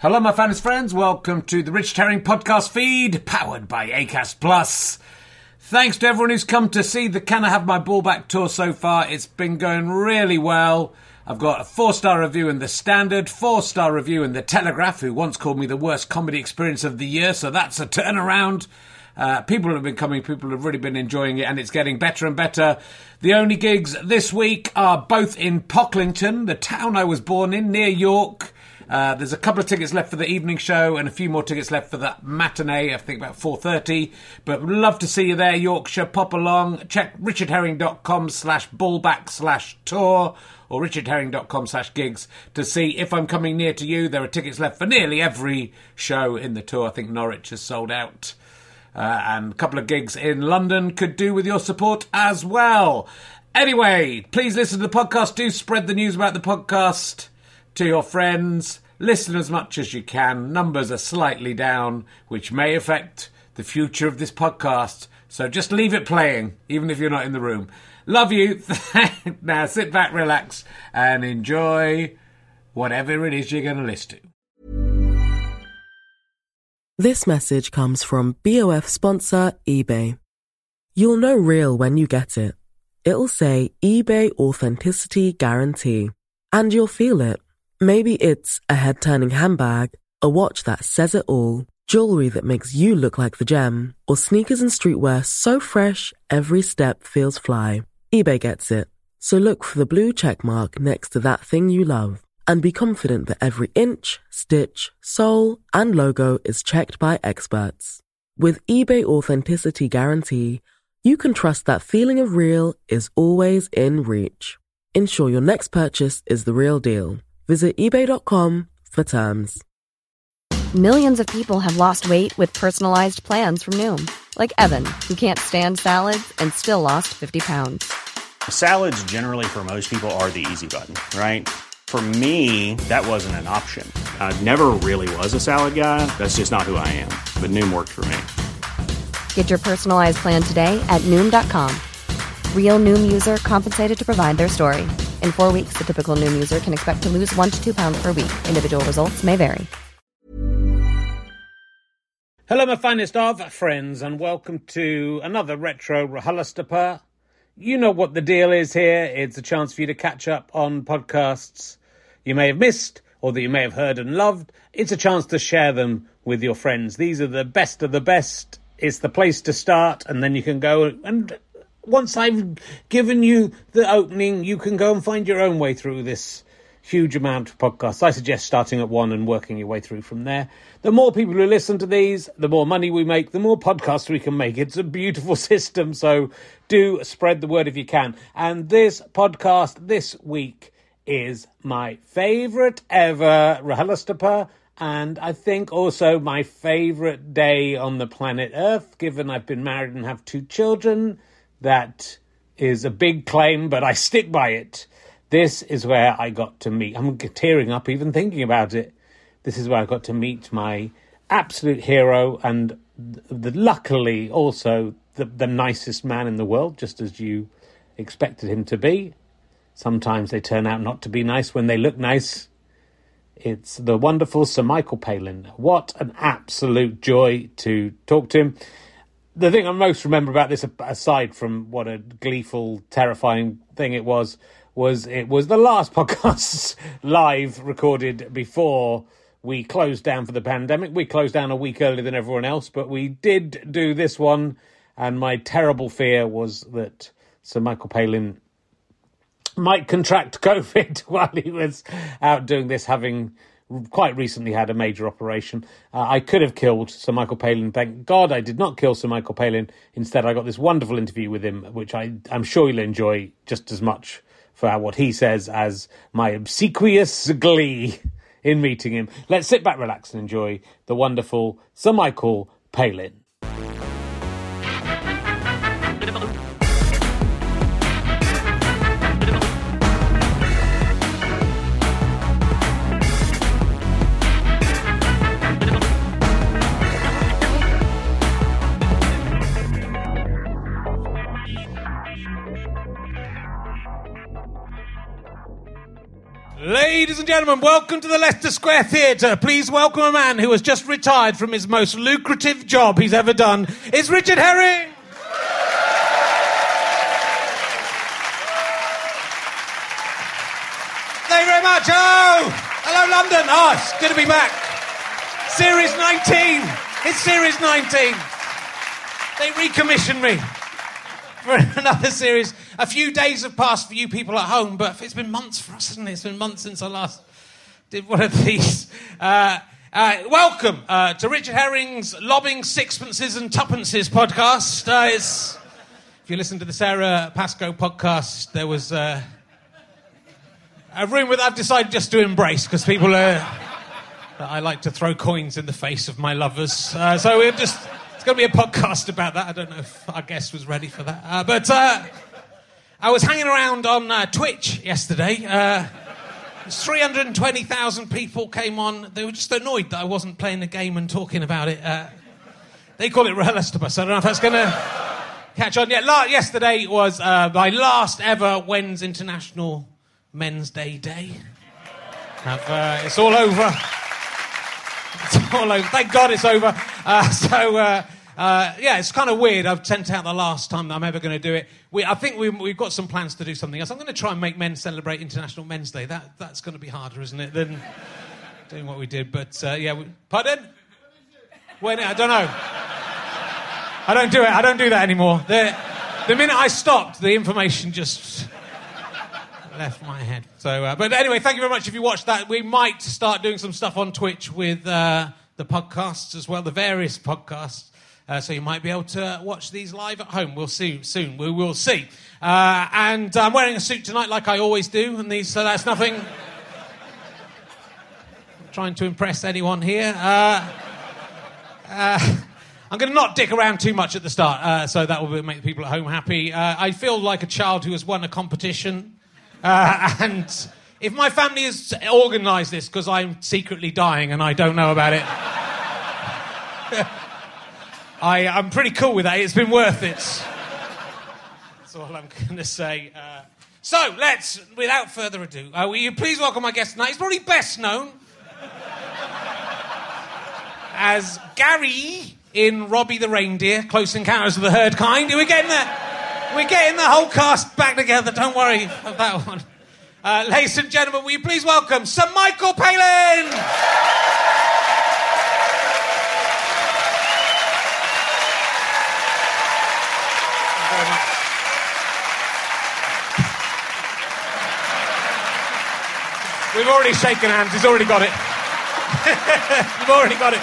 Hello, my fans friends. Welcome to the Richard Herring podcast feed, powered by Acast Plus. Thanks to everyone who's come to see the Can I Have My Ball Back tour so far. It's been going really well. I've got a 4-star review in The Standard, 4-star review in The Telegraph, who once called me the worst comedy experience of the year, so that's a turnaround. People have been coming, people have really been enjoying it, and it's getting better and better. The only gigs this week are both in Pocklington, the town I was born in, near York. There's a couple of tickets left for the evening show and a few more tickets left for the matinee, I think about 4:30. But we'd love to see you there, Yorkshire. Pop along. Check richardherring.com/ballback/tour or richardherring.com/gigs to see if I'm coming near to you. There are tickets left for nearly every show in the tour. I think Norwich has sold out. And a couple of gigs in London could do with your support as well. Anyway, please listen to the podcast. Do spread the news about the podcast to your friends. Listen as much as you can. Numbers are slightly down, which may affect the future of this podcast. So just leave it playing, even if you're not in the room. Love you. Now sit back, relax, and enjoy whatever it is you're going to listen to. This message comes from BOF sponsor eBay. You'll know real when you get it. It'll say eBay Authenticity Guarantee. And you'll feel it. Maybe it's a head-turning handbag, a watch that says it all, jewelry that makes you look like the gem, or sneakers and streetwear so fresh every step feels fly. eBay gets it. So look for the blue check mark next to that thing you love and be confident that every inch, stitch, sole, and logo is checked by experts. With eBay Authenticity Guarantee, you can trust that feeling of real is always in reach. Ensure your next purchase is the real deal. Visit eBay.com for terms. Millions of people have lost weight with personalized plans from Noom. Like Evan, who can't stand salads and still lost 50 pounds. Salads generally for most people are the easy button, right? For me, that wasn't an option. I never really was a salad guy. That's just not who I am. But Noom worked for me. Get your personalized plan today at Noom.com. Real Noom user compensated to provide their story. In 4 weeks, the typical Noom user can expect to lose 1 to 2 pounds per week. Individual results may vary. Hello, my finest of friends, and welcome to another Retro RHLSTP. You know what the deal is here. It's a chance for you to catch up on podcasts you may have missed or that you may have heard and loved. It's a chance to share them with your friends. These are the best of the best. It's the place to start, and then you can go and... Once I've given you the opening, you can go and find your own way through this huge amount of podcasts. I suggest starting at 1 and working your way through from there. The more people who listen to these, the more money we make, the more podcasts we can make. It's a beautiful system, so do spread the word if you can. And this podcast this week is my favourite ever RHLSTP, and I think also my favourite day on the planet Earth, given I've been married and have 2 children. That is a big claim, but I stick by it. This is where I got to meet. I'm tearing up even thinking about it. This is where I got to meet my absolute hero and luckily also the nicest man in the world, just as you expected him to be. Sometimes they turn out not to be nice when they look nice. It's the wonderful Sir Michael Palin. What an absolute joy to talk to him. The thing I most remember about this, aside from what a gleeful, terrifying thing it was the last podcast live recorded before we closed down for the pandemic. We closed down a week earlier than everyone else, but we did do this one, and my terrible fear was that Sir Michael Palin might contract COVID while he was out doing this, having quite recently had a major operation. I could have killed Sir Michael Palin. Thank God I did not kill Sir Michael Palin. Instead, I got this wonderful interview with him, which I'm sure you'll enjoy just as much for what he says as my obsequious glee in meeting him. Let's sit back, relax, and enjoy the wonderful Sir Michael Palin. Ladies and gentlemen, welcome to the Leicester Square Theatre. Please welcome a man who has just retired from his most lucrative job he's ever done. It's Richard Herring! Thank you very much. Hello, London. It's good to be back. Series 19. It's Series 19. They recommissioned me for another series. A few days have passed for you people at home, but it's been months for us, hasn't it? It's been months since I last did one of these. Welcome to Richard Herring's Lobbing Sixpences and Tuppences podcast. If you listen to the Sarah Pascoe podcast, there was a room that I've decided just to embrace because people I like to throw coins in the face of my lovers. So we're just... It's going to be a podcast about that. I don't know if our guest was ready for that. But I was hanging around on Twitch yesterday. 320,000 people came on. They were just annoyed that I wasn't playing the game and talking about it. They call it RHLSTP, so I don't know if that's going to catch on yet. Yesterday was my last ever WENS International Men's Day. It's all over. It's all over. Thank God it's over. It's kind of weird. I've sent out the last time that I'm ever going to do it. I think we've got some plans to do something else. I'm going to try and make men celebrate International Men's Day. That's going to be harder, isn't it, than doing what we did. But, pardon? When? I don't know. I don't do it. I don't do that anymore. The minute I stopped, the information just... left my head. So, but anyway, thank you very much if you watched that. We might start doing some stuff on Twitch with the podcasts as well, the various podcasts. So you might be able to watch these live at home. We'll see soon. We will see. And I'm wearing a suit tonight like I always do, and so that's nothing... I'm trying to impress anyone here. I'm going to not dick around too much at the start, so that will make people at home happy. I feel like a child who has won a competition. And if my family has organised this because I'm secretly dying and I don't know about it, I'm pretty cool with that. It's been worth it. That's all I'm going to say. So let's, without further ado, will you please welcome my guest tonight? He's probably best known as Gary in Robbie the Reindeer, Close Encounters of the Third Kind. We're getting the whole cast back together. Don't worry about that one. Ladies and gentlemen, will you please welcome Sir Michael Palin? Very much. We've already shaken hands. He's already got it. You've already got it.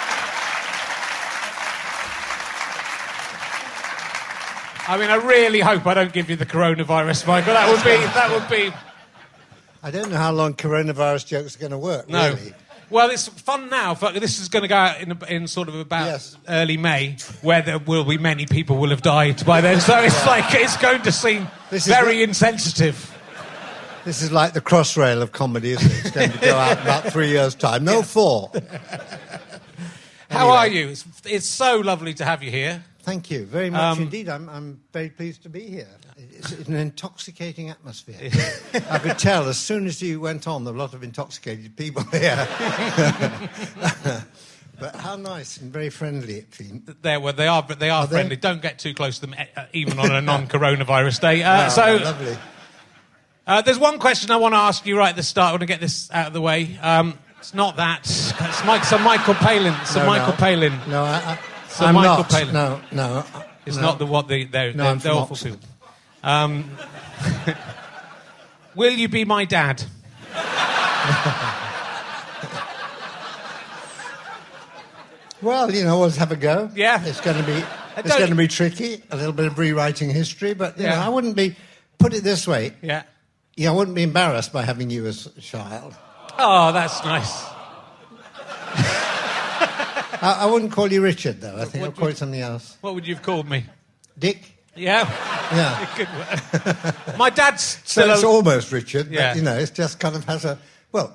I mean, I really hope I don't give you the coronavirus, Michael. That would be... I don't know how long coronavirus jokes are going to work, no. Really. Well, it's fun now. This is going to go out in sort of about early May, where there will be many people will have died by then. So it's it's going to seem very insensitive. This is like the Crossrail of comedy, isn't it? It's going to go out in about 3 years' time. No, 4. How are you? It's so lovely to have you here. Thank you very much indeed. I'm very pleased to be here. It's an intoxicating atmosphere. I could tell as soon as you went on, there were a lot of intoxicated people here. But how nice and very friendly it seems. They are friendly. Don't get too close to them, even on a non-coronavirus day. Lovely. There's one question I want to ask you right at the start. I want to get this out of the way. It's not that. It's Sir Michael Palin. Michael Palin. No, I'm Michael not. Palin. No. It's not they're awful people. Will you be my dad? Well, we'll have a go. Yeah. It's going to be tricky, a little bit of rewriting history, but I wouldn't be... Put it this way. Yeah. I wouldn't be embarrassed by having you as a child. Oh, that's nice. I wouldn't call you Richard, though. I think I'll call you something else. What would you have called me? Dick. Yeah? Yeah. Good work. My dad's still... So it's almost Richard, yeah. But, it just kind of has a... Well,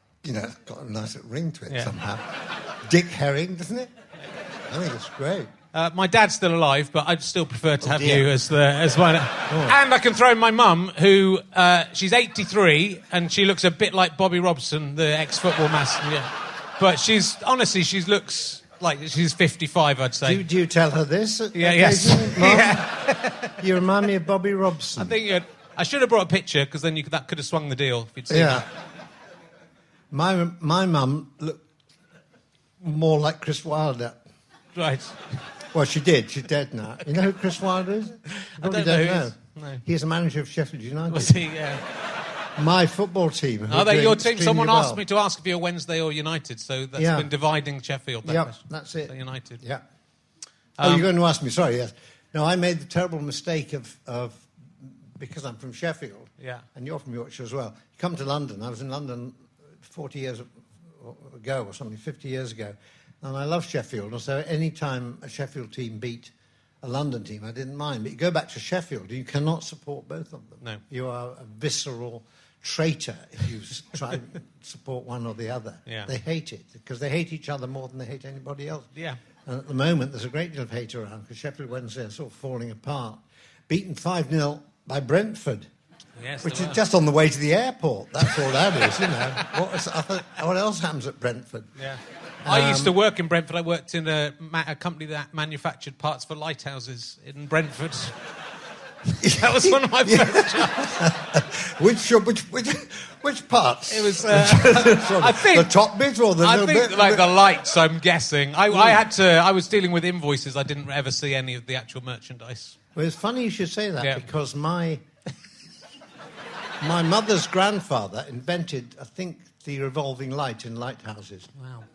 it's got a nice little ring to it somehow. Dick Herring, doesn't it? I think it's great. My dad's still alive, but I'd still prefer to have you as one. And I can throw in my mum, who she's 83, and she looks a bit like Bobby Robson, the ex-football master. Yeah. But she looks like she's 55, I'd say. Do you tell her this? Yes. Yeah. You remind me of Bobby Robson. I think I should have brought a picture, because then that could have swung the deal if you'd seen it. My mum looked more like Chris Wilder. Right. Well, she did. She's dead now. You know who Chris Wilder is? I don't know. No. He's the manager of Sheffield United. Was he? Yeah. My football team. Are they your team? Someone asked me to ask if you're Wednesday or United, so that's been dividing Sheffield. That's it. So United. Yeah. You're going to ask me? Sorry, yes. No, I made the terrible mistake of because I'm from Sheffield, and you're from Yorkshire as well. You come to London. I was in London 40 years ago or something, 50 years ago, and I love Sheffield. And so any time a Sheffield team beat a London team, I didn't mind. But you go back to Sheffield, you cannot support both of them. No. You are a visceral traitor if you try and support one or the other. Yeah. They hate it, because they hate each other more than they hate anybody else. Yeah. And at the moment, there's a great deal of hate around, because Sheffield Wednesday are sort of falling apart. Beaten 5-0 by Brentford. Yes, which is just on the way to the airport. That's all that is, you know. What else happens at Brentford? Yeah. I used to work in Brentford. I worked in a company that manufactured parts for lighthouses in Brentford. That was one of my first jobs. Which parts? It was. I think the top bit or the little bit. Like the lights. I'm guessing. I was dealing with invoices. I didn't ever see any of the actual merchandise. Well, it's funny you should say that because my mother's grandfather invented, I think, the revolving light in lighthouses. Wow.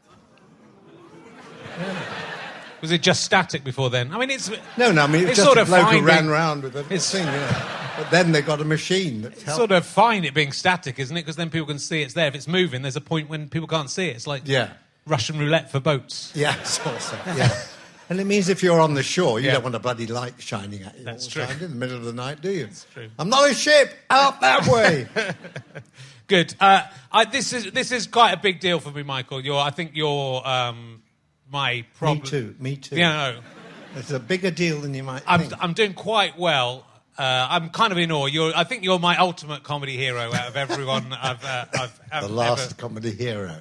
Yeah. Was it just static before then? I mean, it's... No, I mean, it's just sort a of bloke fine who ran around with a thing, you know. But then they got a machine that helped. It's sort of fine it being static, isn't it? Because then people can see it's there. If it's moving, there's a point when people can't see it. It's like Russian roulette for boats. Yeah, sort of. Yeah. And it means if you're on the shore, you don't want a bloody light shining at you That's all true. the time in the middle of the night, do you? That's true. I'm not a ship! Out that way! Good. This is quite a big deal for me, Michael. I think you're my problem. Me too. Yeah, no. It's a bigger deal than you might think. I'm doing quite well. I'm kind of in awe. I think you're my ultimate comedy hero out of everyone I've the last comedy hero.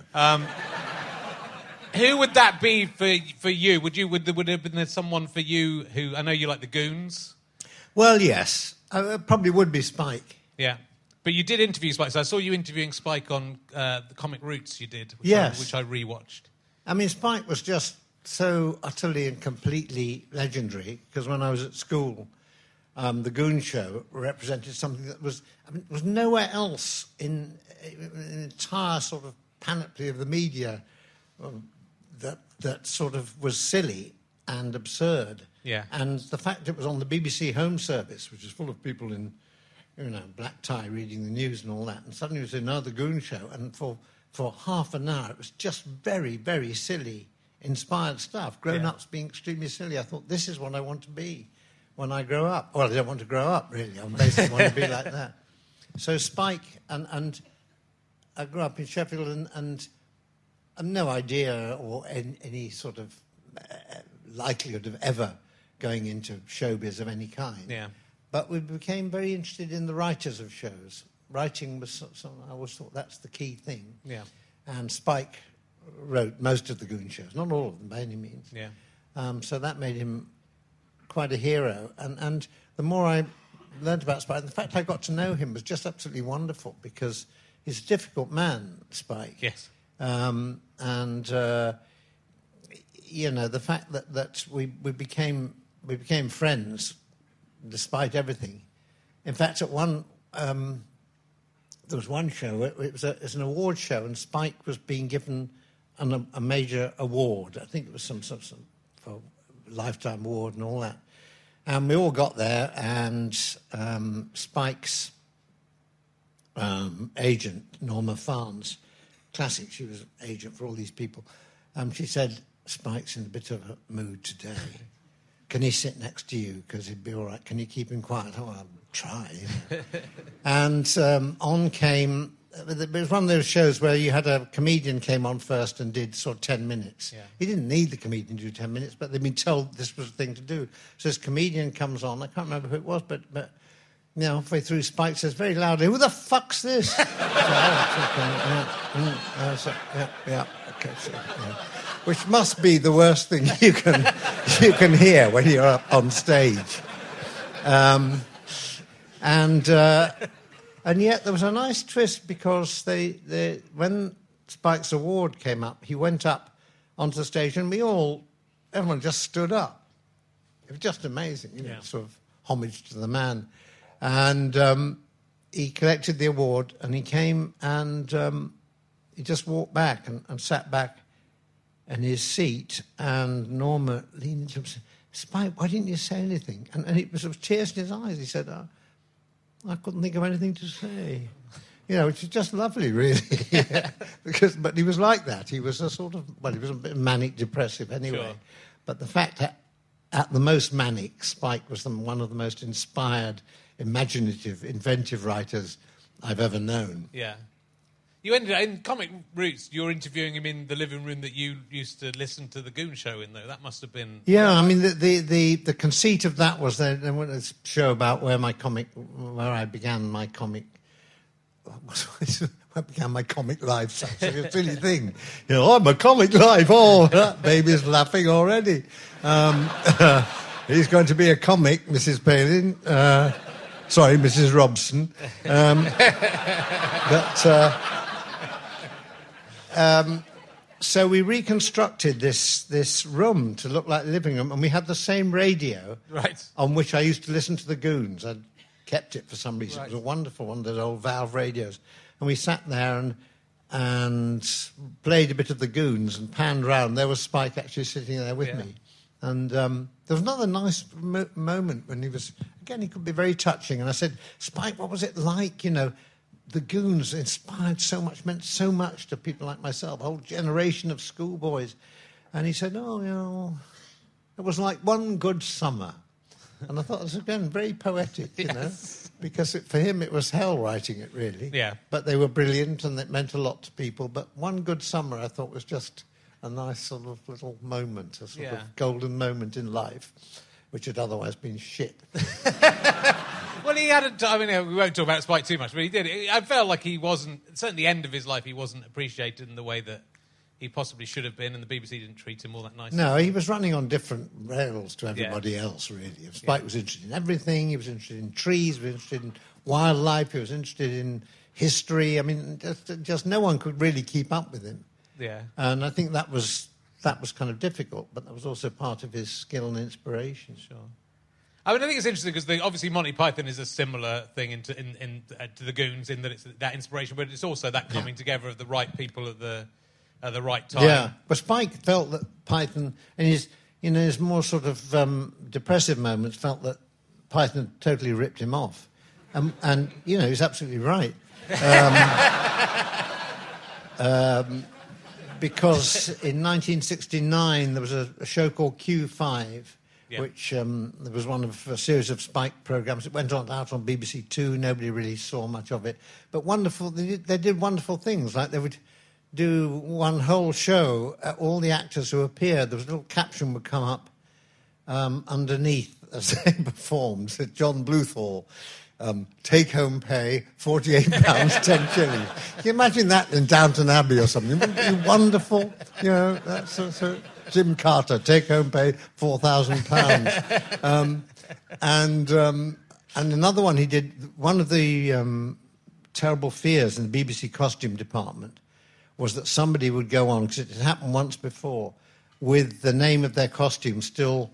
Who would that be for you? Would there have been someone for you who... I know you like the Goons. Well, yes. It probably would be Spike. Yeah. But you did interview Spike. So I saw you interviewing Spike on the Comic Roots you did, which I rewatched. I mean, Spike was just so utterly and completely legendary, because when I was at school, the Goon Show represented something that was nowhere else in an entire sort of panoply of the media that sort of was silly and absurd. Yeah. And the fact it was on the BBC Home Service, which is full of people in, black tie reading the news and all that, and suddenly it was another Goon Show, and for half an hour it was just very, very silly, inspired stuff. Grown-ups being extremely silly. I thought, this is what I want to be when I grow up. Well, I don't want to grow up, really. I basically want to be like that. So Spike, and I grew up in Sheffield, and no idea or any sort of likelihood of ever going into showbiz of any kind. Yeah. But we became very interested in the writers of shows. Writing was something I always thought that's the key thing. Yeah. And Spike wrote most of the Goon shows, not all of them by any means. Yeah. So that made him quite a hero. And the more I learned about Spike, the fact I got to know him was just absolutely wonderful, because he's a difficult man, Spike. Yes. The fact that we became friends despite everything. In fact, at one there was one show. It was an award show, and Spike was being given a major award. I think it was some for lifetime award and all that. And we all got there, and Spike's agent, Norma Farnes, classic, she was agent for all these people. She said, Spike's in a bit of a mood today. Can he sit next to you? Because he'd be all right. Can you keep him quiet? Oh, I'll try. And on came it was one of those shows where you had a comedian came on first and did sort of 10 minutes. Yeah. He didn't need the comedian to do 10 minutes, but they'd been told this was the thing to do. So this comedian comes on, I can't remember who it was, but halfway through, Spike says very loudly, "Who the fuck's this?" Which must be the worst thing you can hear when you're up on stage. And yet there was a nice twist because when Spike's award came up, he went up onto the stage and everyone just stood up. It was just amazing, sort of homage to the man. And he collected the award and he came and he just walked back and sat back in his seat, and Norma leaned into him and said, "Spike, why didn't you say anything?" And it was with tears in his eyes. He said, "I couldn't think of anything to say." Which is just lovely, really. But he was like that. He was he was a bit manic depressive anyway. Sure. But the fact that at the most manic, Spike was one of the most inspired, imaginative, inventive writers I've ever known. Yeah. You ended up, in Comic Roots, you're interviewing him in the living room that you used to listen to the Goon Show in, though. That must have been... Yeah, I mean, the conceit of that was there was a show about where I began my comic... I began my comic life, such a silly thing. I'm a comic life. Oh, that baby's laughing already. He's going to be a comic, Mrs. Palin. Sorry, Mrs. Robson. So we reconstructed this room to look like a living room, and we had the same radio on which I used to listen to the Goons. I'd kept it for some reason. Right. It was a wonderful one, those old valve radios. And we sat there and played a bit of the Goons and panned round. There was Spike actually sitting there with me. And there was another nice moment when he could be very touching. And I said, "Spike, what was it like, the Goons meant so much to people like myself, a whole generation of schoolboys." And he said, "Oh, it was like one good summer." And I thought it was, again, very poetic, because for him it was hell writing it, really. Yeah. But they were brilliant and it meant a lot to people. But one good summer, I thought, was just a nice sort of little moment, a sort of golden moment in life, which had otherwise been shit. Well, he had we won't talk about Spike too much, but he did. I felt like he wasn't, certainly the end of his life, he wasn't appreciated in the way that he possibly should have been, and the BBC didn't treat him all that nicely. No, he was running on different rails to everybody else, really. Spike was interested in everything. He was interested in trees, he was interested in wildlife, he was interested in history. I mean, just no one could really keep up with him. Yeah. And I think that was kind of difficult, but that was also part of his skill and inspiration. Sure. I think it's interesting because obviously Monty Python is a similar thing to the Goons in that it's that inspiration, but it's also that coming together of the right people at the right time. Yeah, but Spike felt that Python, in his more sort of depressive moments, felt that Python had totally ripped him off, and he's absolutely right. Because in 1969 there was a show called Q5, which there was one of a series of Spike programmes. It went out on BBC Two. Nobody really saw much of it, but wonderful. They did wonderful things, like they would do one whole show. All the actors who appeared, there was a little caption would come up underneath as they performed. Said John Bluthall. Take-home pay, £48, 10 shillings. Can you imagine that in Downton Abbey or something? Wouldn't it be wonderful? That's so Jim Carter, take-home pay, £4,000. And another one he did, one of the terrible fears in the BBC costume department was that somebody would go on, because it had happened once before, with the name of their costume still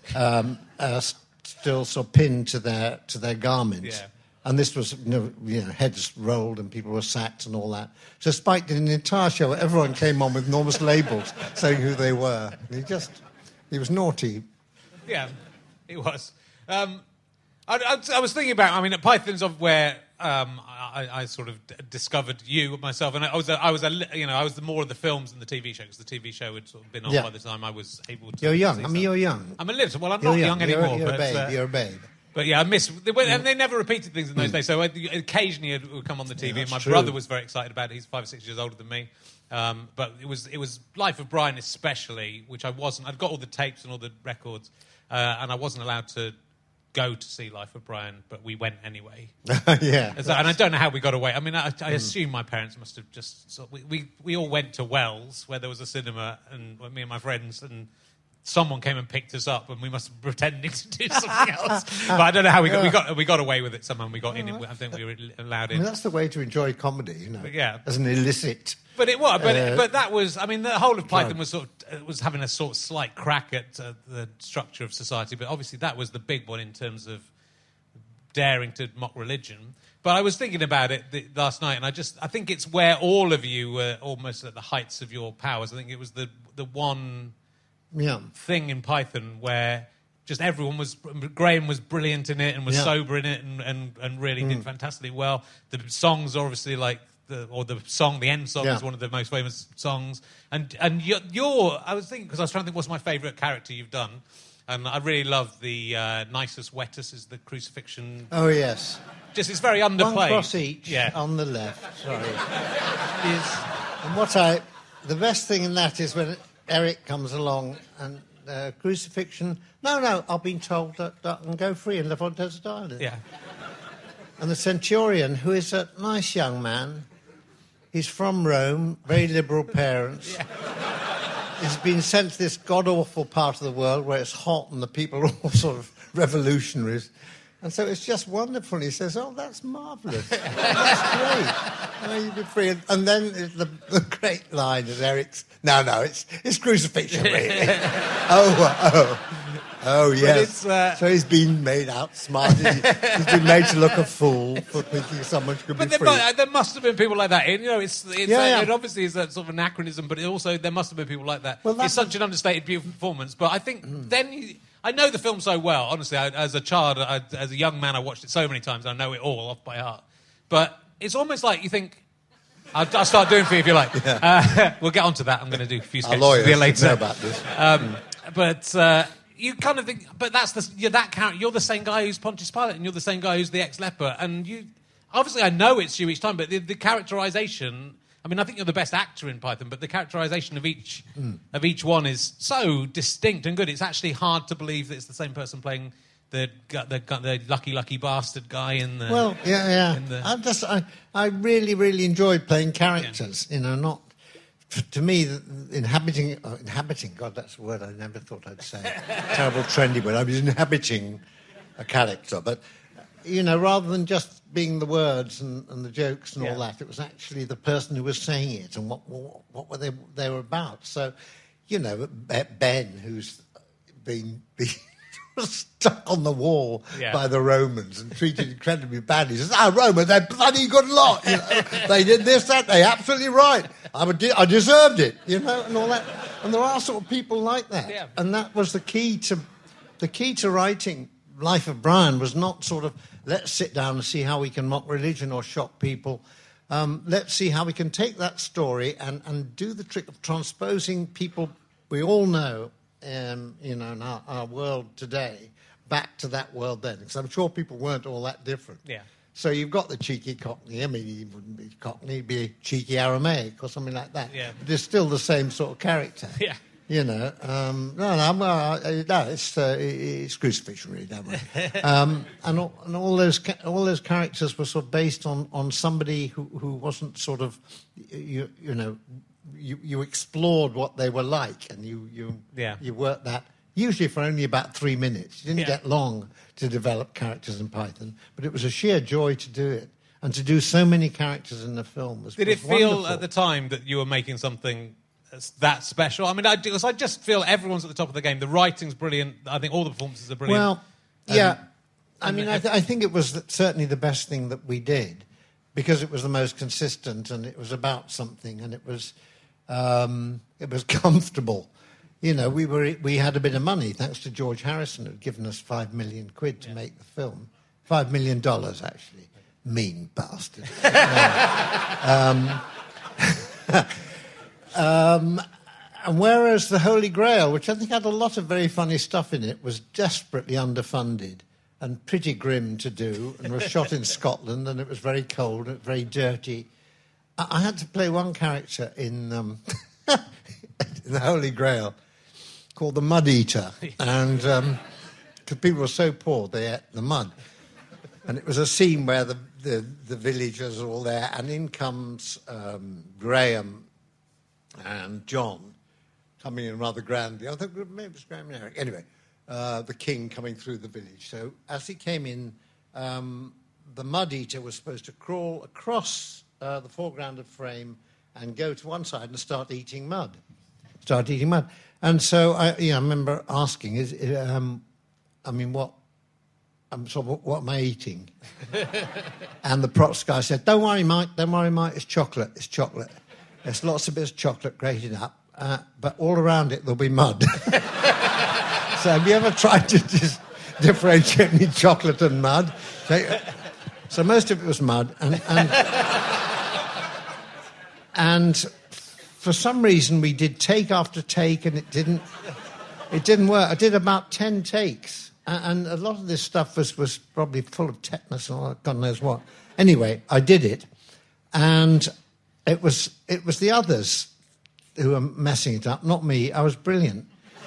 sort of pinned to their garments. Yeah. And this was, heads rolled and people were sacked and all that. So Spike did an entire show where everyone came on with enormous labels saying who they were. And he was naughty. Yeah, he was. I was thinking about, Python's of where I sort of discovered you myself, and I was more of the films than the TV show, because the TV show had sort of been on by the time I was able to. You're young. You're young. I'm a little. Well, I'm not young anymore. You're a babe. But yeah, I miss... And they never repeated things in those days, so occasionally it would come on the TV, and my brother was very excited about it. He's 5 or 6 years older than me. But it was Life of Brian especially, which I wasn't... I'd got all the tapes and all the records, and I wasn't allowed to go to see Life of Brian, but we went anyway. Yeah. And I don't know how we got away. I mean, I assume my parents must have just... We all went to Wells, where there was a cinema, and me and my friends, and someone came and picked us up, and we must have pretended to do something else. But I don't know how we got away with it somehow. We got in. I think we were allowed in. I mean, that's the way to enjoy comedy, you know. Yeah. As an illicit. But it was. But that was. I mean, the whole of Python was was having a sort of slight crack at the structure of society. But obviously, that was the big one in terms of daring to mock religion. But I was thinking about it last night, and I think it's where all of you were almost at the heights of your powers. I think it was the one thing in Python where just everyone was... Graham was brilliant in it and was sober in it and really did fantastically well. The songs are obviously like... The end song is one of the most famous songs. And you're... I was thinking, because I was trying to think what's my favourite character you've done. And I really love the Nisus Vetus is the crucifixion. Oh, yes. Just, it's very underplayed. One cross each on the left, sorry. And the best thing in that is when Eric comes along and crucifixion... No, I've been told that I can go free and live on desert island. Yeah. And the centurion, who is a nice young man, he's from Rome, very liberal parents. Yeah. He's been sent to this god-awful part of the world where it's hot and the people are all sort of revolutionaries. And so it's just wonderful. And he says, oh, that's marvellous. That's great. You'll be free. And then the great line is Eric's, no, it's crucifixion, really. Oh, yes. So he's been made outsmarted. He's been made to look a fool for thinking someone could be free. But there must have been people like that. It obviously is a sort of anachronism, but there must have been people like that. Well, it's such an understated, beautiful performance. But I think I know the film so well. Honestly, as a child, as a young man, I watched it so many times. I know it all off by heart. But it's almost like you think... I'll start doing for you if you like. Yeah. We'll get on to that. I'm going to do a few sketches with you later. Know about this. But you kind of think, but you're that character. You're the same guy who's Pontius Pilate, and you're the same guy who's the ex-leper. And you, obviously, I know it's you each time, but the characterization. I mean, I think you're the best actor in Python, but the characterization of each one is so distinct and good. It's actually hard to believe that it's the same person playing the lucky bastard guy in the... Well, yeah. I really, really enjoyed playing characters, not... To me, inhabiting... God, that's a word I never thought I'd say. Terrible trendy word. I was inhabiting a character. But, rather than just being the words and the jokes and all that, it was actually the person who was saying it and what were they were about. So, Ben, who's been stuck on the wall by the Romans and treated incredibly badly. He says, Romans, they're bloody good lot. They did this, that, they're absolutely right. I deserved it, and all that. And there are sort of people like that. Yeah. And that was the key to writing Life of Brian was not sort of, let's sit down and see how we can mock religion or shock people. Let's see how we can take that story and do the trick of transposing people we all know in our world today, back to that world then. Because I'm sure people weren't all that different. Yeah. So you've got the cheeky Cockney. I mean, he wouldn't be Cockney, he'd be cheeky Aramaic or something like that. Yeah. But it's still the same sort of character. Yeah. It's crucifixion, really, don't worry. And all those characters were sort of based on somebody who wasn't sort of, You explored what they were like, and you worked that usually for only about 3 minutes. You didn't get long to develop characters in Python, but it was a sheer joy to do it, and to do so many characters in the film was. Did it feel wonderful. At the time that you were making something that special? I mean, I just feel everyone's at the top of the game. The writing's brilliant. I think all the performances are brilliant. Well, yeah. I think it was certainly the best thing that we did, because it was the most consistent, and it was about something, and it was comfortable. We had a bit of money thanks to George Harrison, who had given us £5 million to make the film. $5 million, actually. Mean bastard. And whereas The Holy Grail, which I think had a lot of very funny stuff in it, was desperately underfunded and pretty grim to do, and was shot in Scotland, and it was very cold and very dirty. I had to play one character in, in the Holy Grail called the Mud Eater, and because people were so poor they ate the mud. And it was a scene where the villagers are all there, and in comes Graham and John, coming in rather grandly. I think maybe it was Graham and Eric. Anyway, the king coming through the village. So as he came in, the Mud Eater was supposed to crawl across the foregrounded frame and go to one side and start eating mud. And so I remember asking, what am I eating? And the props guy said, don't worry, Mike, it's chocolate. There's lots of bits of chocolate grated up, but all around it there'll be mud. So have you ever tried to differentiate between chocolate and mud? So most of it was mud, and for some reason we did take after take, and it didn't work. I did about 10 takes. And a lot of this stuff was probably full of tetanus and all, God knows what. Anyway, I did it, and it was the others who were messing it up, not me. I was brilliant.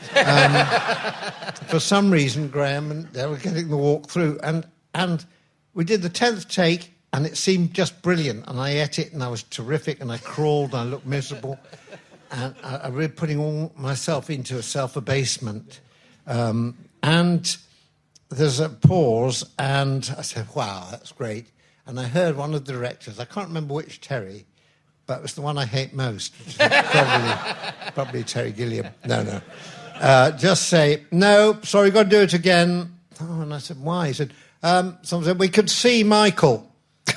For some reason, Graham and they were getting the walk through, and we did the 10th take, and it seemed just brilliant. And I ate it, and I was terrific, and I crawled, and I looked miserable, and I really putting all myself into a self-abasement. And there's a pause, and I said, wow, that's great. And I heard one of the directors, I can't remember which Terry, but it was the one I hate most, which is probably Terry Gilliam. No. Just say, no, sorry, got to do it again. Oh, and I said, why? He said, someone said, we could see Michael.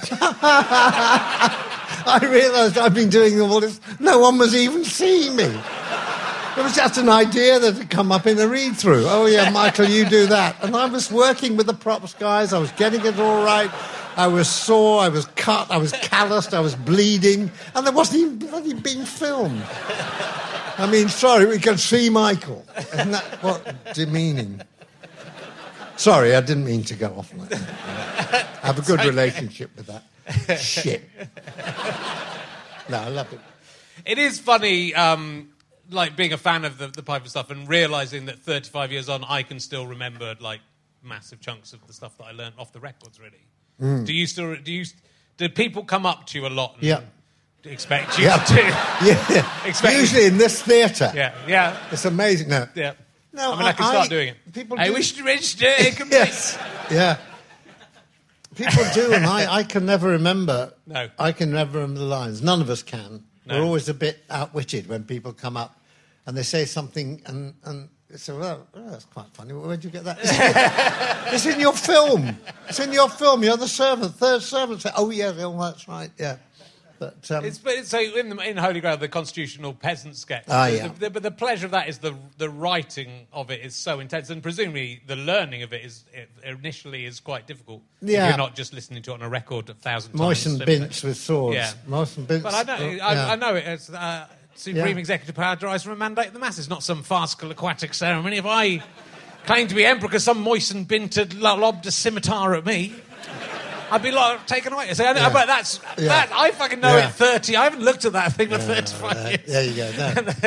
I realised I've been doing all this. No one was even seeing me. It was just an idea that had come up in the read-through. Oh, yeah, Michael, you do that. And I was working with the props guys. I was getting it all right. I was sore. I was cut. I was calloused. I was bleeding. And there wasn't even bloody being filmed. I mean, sorry, we can see Michael. Isn't that what demeaning? Sorry, I didn't mean to go off like that. I have a good relationship with that shit. No, I love it. It is funny... like being a fan of the Piper stuff and realising that 35 years on, I can still remember like massive chunks of the stuff that I learned off the records. Really, do people come up to you a lot? And expect you to? Expect usually in this theatre. Yeah. It's amazing. No, I mean, I can start doing it. I wish to register. Yes. Yeah. People do, and I can never remember. No, I can never remember the lines. None of us can. No. We're always a bit outwitted when people come up and they say something and say, well, that's quite funny. Where'd you get that? It's in your film. It's in your film. You're the servant, third servant. Say, oh, yeah, that's right, yeah. But so in Holy Grail, the constitutional peasant sketch. But the pleasure of that is the writing of it is so intense, and presumably the learning of it initially is quite difficult. Yeah. If you're not just listening to it on a record 1,000 times. Moisten Bints with swords. Yeah. Moisten Bints. But I know it as supreme executive power derives from a mandate of the masses, not some farcical aquatic ceremony. If I claim to be emperor because some Moisten Bint had lobbed a scimitar at me, I'd be taken away. So, but that. I fucking know it. 30. I haven't looked at that thing for 35 years. There you go.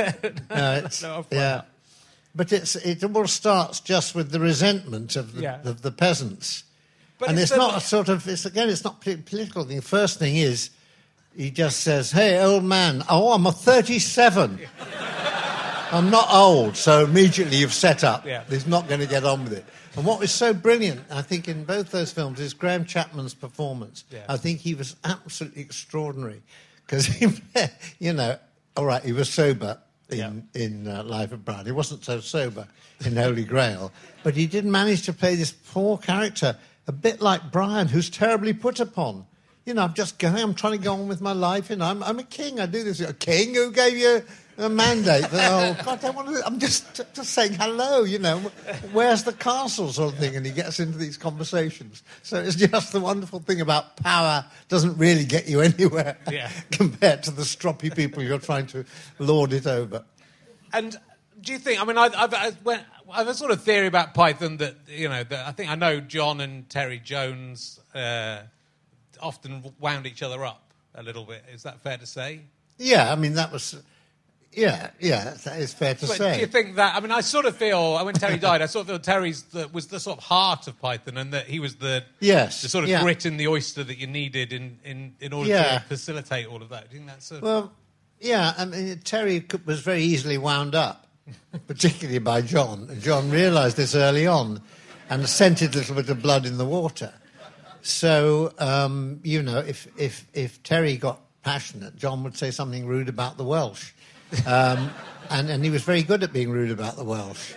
But it all starts just with the resentment of the peasants, but it's not a sort of. It's not political thing. The first thing is, he just says, "Hey, old man. Oh, I'm a 37. I'm not old." So immediately you've set up. Yeah. He's not going to get on with it. And what was so brilliant, I think, in both those films is Graham Chapman's performance. Yeah. I think he was absolutely extraordinary. Because, he was sober in Life of Brian. He wasn't so sober in Holy Grail. But he did manage to play this poor character, a bit like Brian, who's terribly put upon. I'm just going, I'm trying to go on with my life. I'm a king, I do this. A king? Who gave you a mandate? Oh, God, I don't want to... I'm just saying hello, Where's the castle sort of thing? And he gets into these conversations. So it's just the wonderful thing about power doesn't really get you anywhere compared to the stroppy people you're trying to lord it over. And do you think? I mean, I've a sort of theory about Python that I think I know John and Terry Jones often wound each other up a little bit. Is that fair to say? Yeah, I mean that was. Yeah, that is fair to say. Do you think that? I mean, I sort of feel when Terry died, I sort of feel Terry's was the sort of heart of Python, and that he was the sort of grit in the oyster that you needed in order to facilitate all of that. Do you think that's well? Yeah, I mean, Terry was very easily wound up, particularly by John. And John realised this early on, and scented a little bit of blood in the water. So if Terry got passionate, John would say something rude about the Welsh. And he was very good at being rude about the Welsh.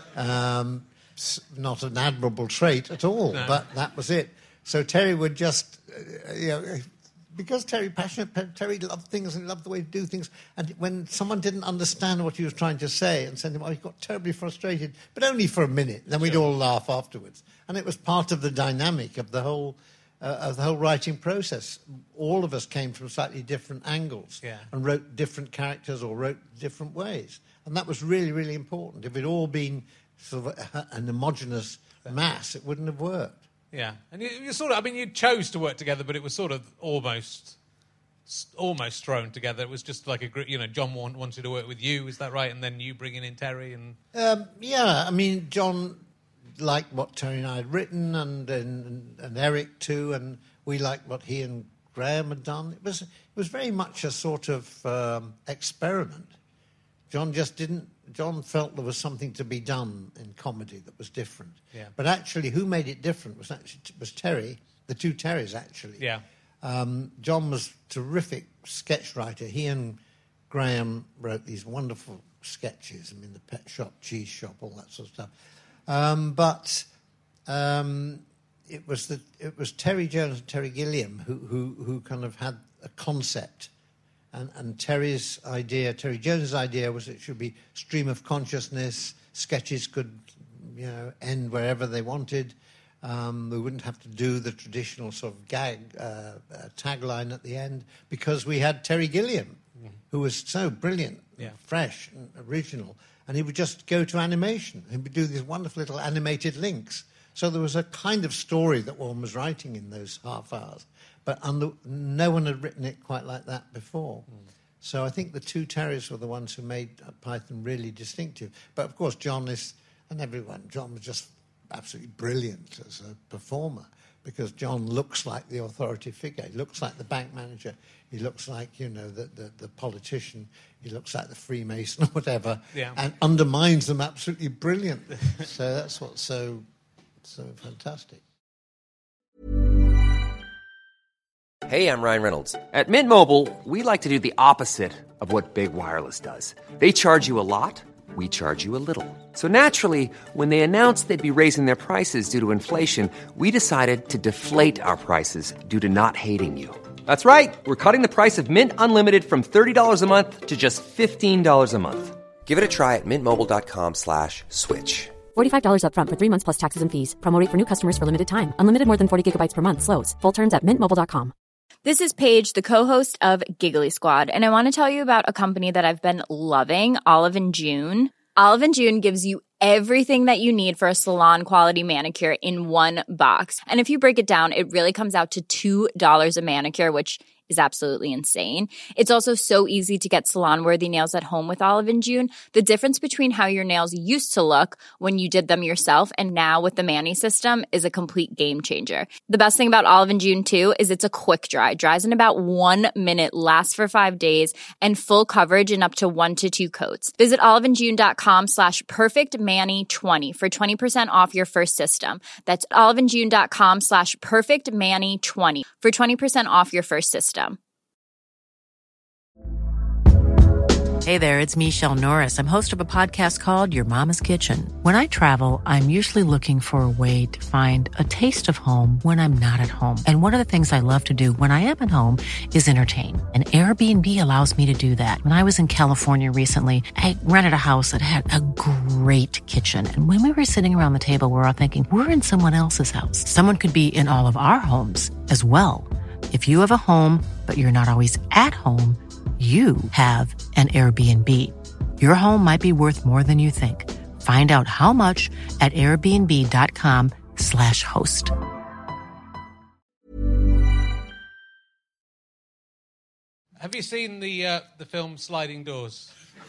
Not an admirable trait at all, but that was it. So Terry would just, because Terry loved things and loved the way to do things. And when someone didn't understand what he was trying to say and said, he got terribly frustrated, but only for a minute. Then we'd all laugh afterwards. And it was part of the dynamic of the whole writing process. All of us came from slightly different angles and wrote different characters or wrote different ways. And that was really, really important. If it all been sort of an homogenous mass, it wouldn't have worked. Yeah. And you sort of, I mean, you chose to work together, but it was sort of almost thrown together. It was just like John wanted to work with you, is that right? And then you bringing in Terry and... I mean, John liked what Terry and I had written, and Eric too, and we liked what he and Graham had done. It was very much a sort of experiment. John felt there was something to be done in comedy that was different. Yeah. But actually, who made it different was Terry, the two Terrys actually. Yeah. John was a terrific sketch writer. He and Graham wrote these wonderful sketches. I mean, the Pet Shop, Cheese Shop, all that sort of stuff. But it was Terry Jones and Terry Gilliam who kind of had a concept, and Terry Jones' idea was it should be stream of consciousness. Sketches could end wherever they wanted. We wouldn't have to do the traditional sort of gag tagline at the end, because we had Terry Gilliam, who was so brilliant, fresh and original. And he would just go to animation. He would do these wonderful little animated links. So there was a kind of story that one was writing in those half hours. But no one had written it quite like that before. So I think the two Terrys were the ones who made Python really distinctive. But, of course, John was just absolutely brilliant as a performer, because John looks like the authority figure. He looks like the bank manager. He looks like, the politician. He looks like the Freemason or whatever, and undermines them absolutely brilliantly. So that's what's so fantastic. Hey, I'm Ryan Reynolds. At Mint Mobile, we like to do the opposite of what Big Wireless does. They charge you a lot. We charge you a little. So naturally, when they announced they'd be raising their prices due to inflation, we decided to deflate our prices due to not hating you. That's right. We're cutting the price of Mint Unlimited from $30 a month to just $15 a month. Give it a try at mintmobile.com/switch. $45 up front for 3 months plus taxes and fees. Promo rate for new customers for limited time. Unlimited more than 40 gigabytes per month. Slows full terms at mintmobile.com. This is Paige, the co-host of Giggly Squad, and I want to tell you about a company that I've been loving, Olive & June. Olive & June gives you everything that you need for a salon-quality manicure in one box. And if you break it down, it really comes out to $2 a manicure, which is absolutely insane. It's also so easy to get salon-worthy nails at home with Olive & June. The difference between how your nails used to look when you did them yourself and now with the Mani system is a complete game changer. The best thing about Olive & June, too, is it's a quick dry. Dries in about 1 minute, lasts for 5 days, and full coverage in up to 1 to 2 coats. Visit oliveandjune.com/perfectmani20 for 20% off your first system. That's oliveandjune.com/perfectmani20 for 20% off your first system. Hey there, it's Michelle Norris. I'm host of a podcast called Your Mama's Kitchen. When I travel, I'm usually looking for a way to find a taste of home when I'm not at home. And one of the things I love to do when I am at home is entertain. And Airbnb allows me to do that. When I was in California recently, I rented a house that had a great kitchen. And when we were sitting around the table, we were all thinking, we're in someone else's house. Someone could be in all of our homes as well. If you have a home, but you're not always at home, you have an Airbnb. your home might be worth more than you think. Find out how much at airbnb.com/host. Have you seen the film Sliding Doors?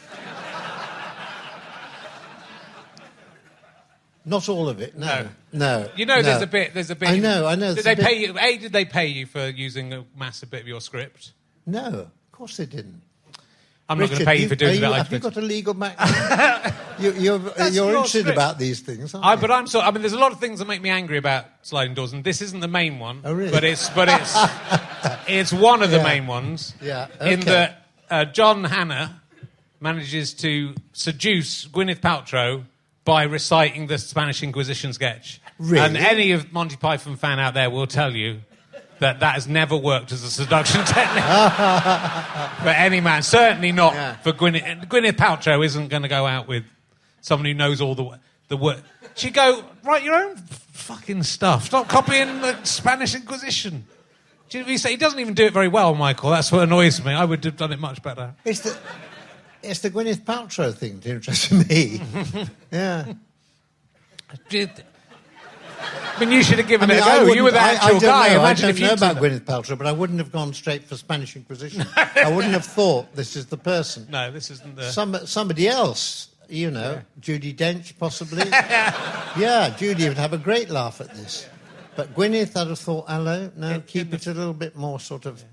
Not all of it, no. You know, there's a bit. I know. Did they pay you? Did they pay you for using a massive bit of your script? No, of course they didn't. I'm not going to pay you for doing that. Have you got a legal background? You're interested about these things, aren't you? But I'm I mean, there's a lot of things that make me angry about Sliding Doors, and this isn't the main one. Oh, really? But it's one of the main ones. Yeah. Okay. In that John Hannah manages to seduce Gwyneth Paltrow by reciting the Spanish Inquisition sketch. Really? And any of Monty Python fan out there will tell you that has never worked as a seduction technique for any man. Certainly not for Gwyneth. Gwyneth Paltrow isn't going to go out with someone who knows all the word. She'd go, write your own fucking stuff. Stop copying the Spanish Inquisition. He doesn't even do it very well, Michael. That's what annoys me. I would have done it much better. It's the Gwyneth Paltrow thing that interests me. Yeah. I mean, you should have given it a go. You were the actual guy. Imagine if you know about Gwyneth Paltrow, but I wouldn't have gone straight for Spanish Inquisition. I wouldn't have thought this is the person. No, this isn't the... Somebody else, you know, Judi Dench, possibly. Yeah, Judy would have a great laugh at this. But Gwyneth, I'd have thought, hello, no, keep it a little bit more sort of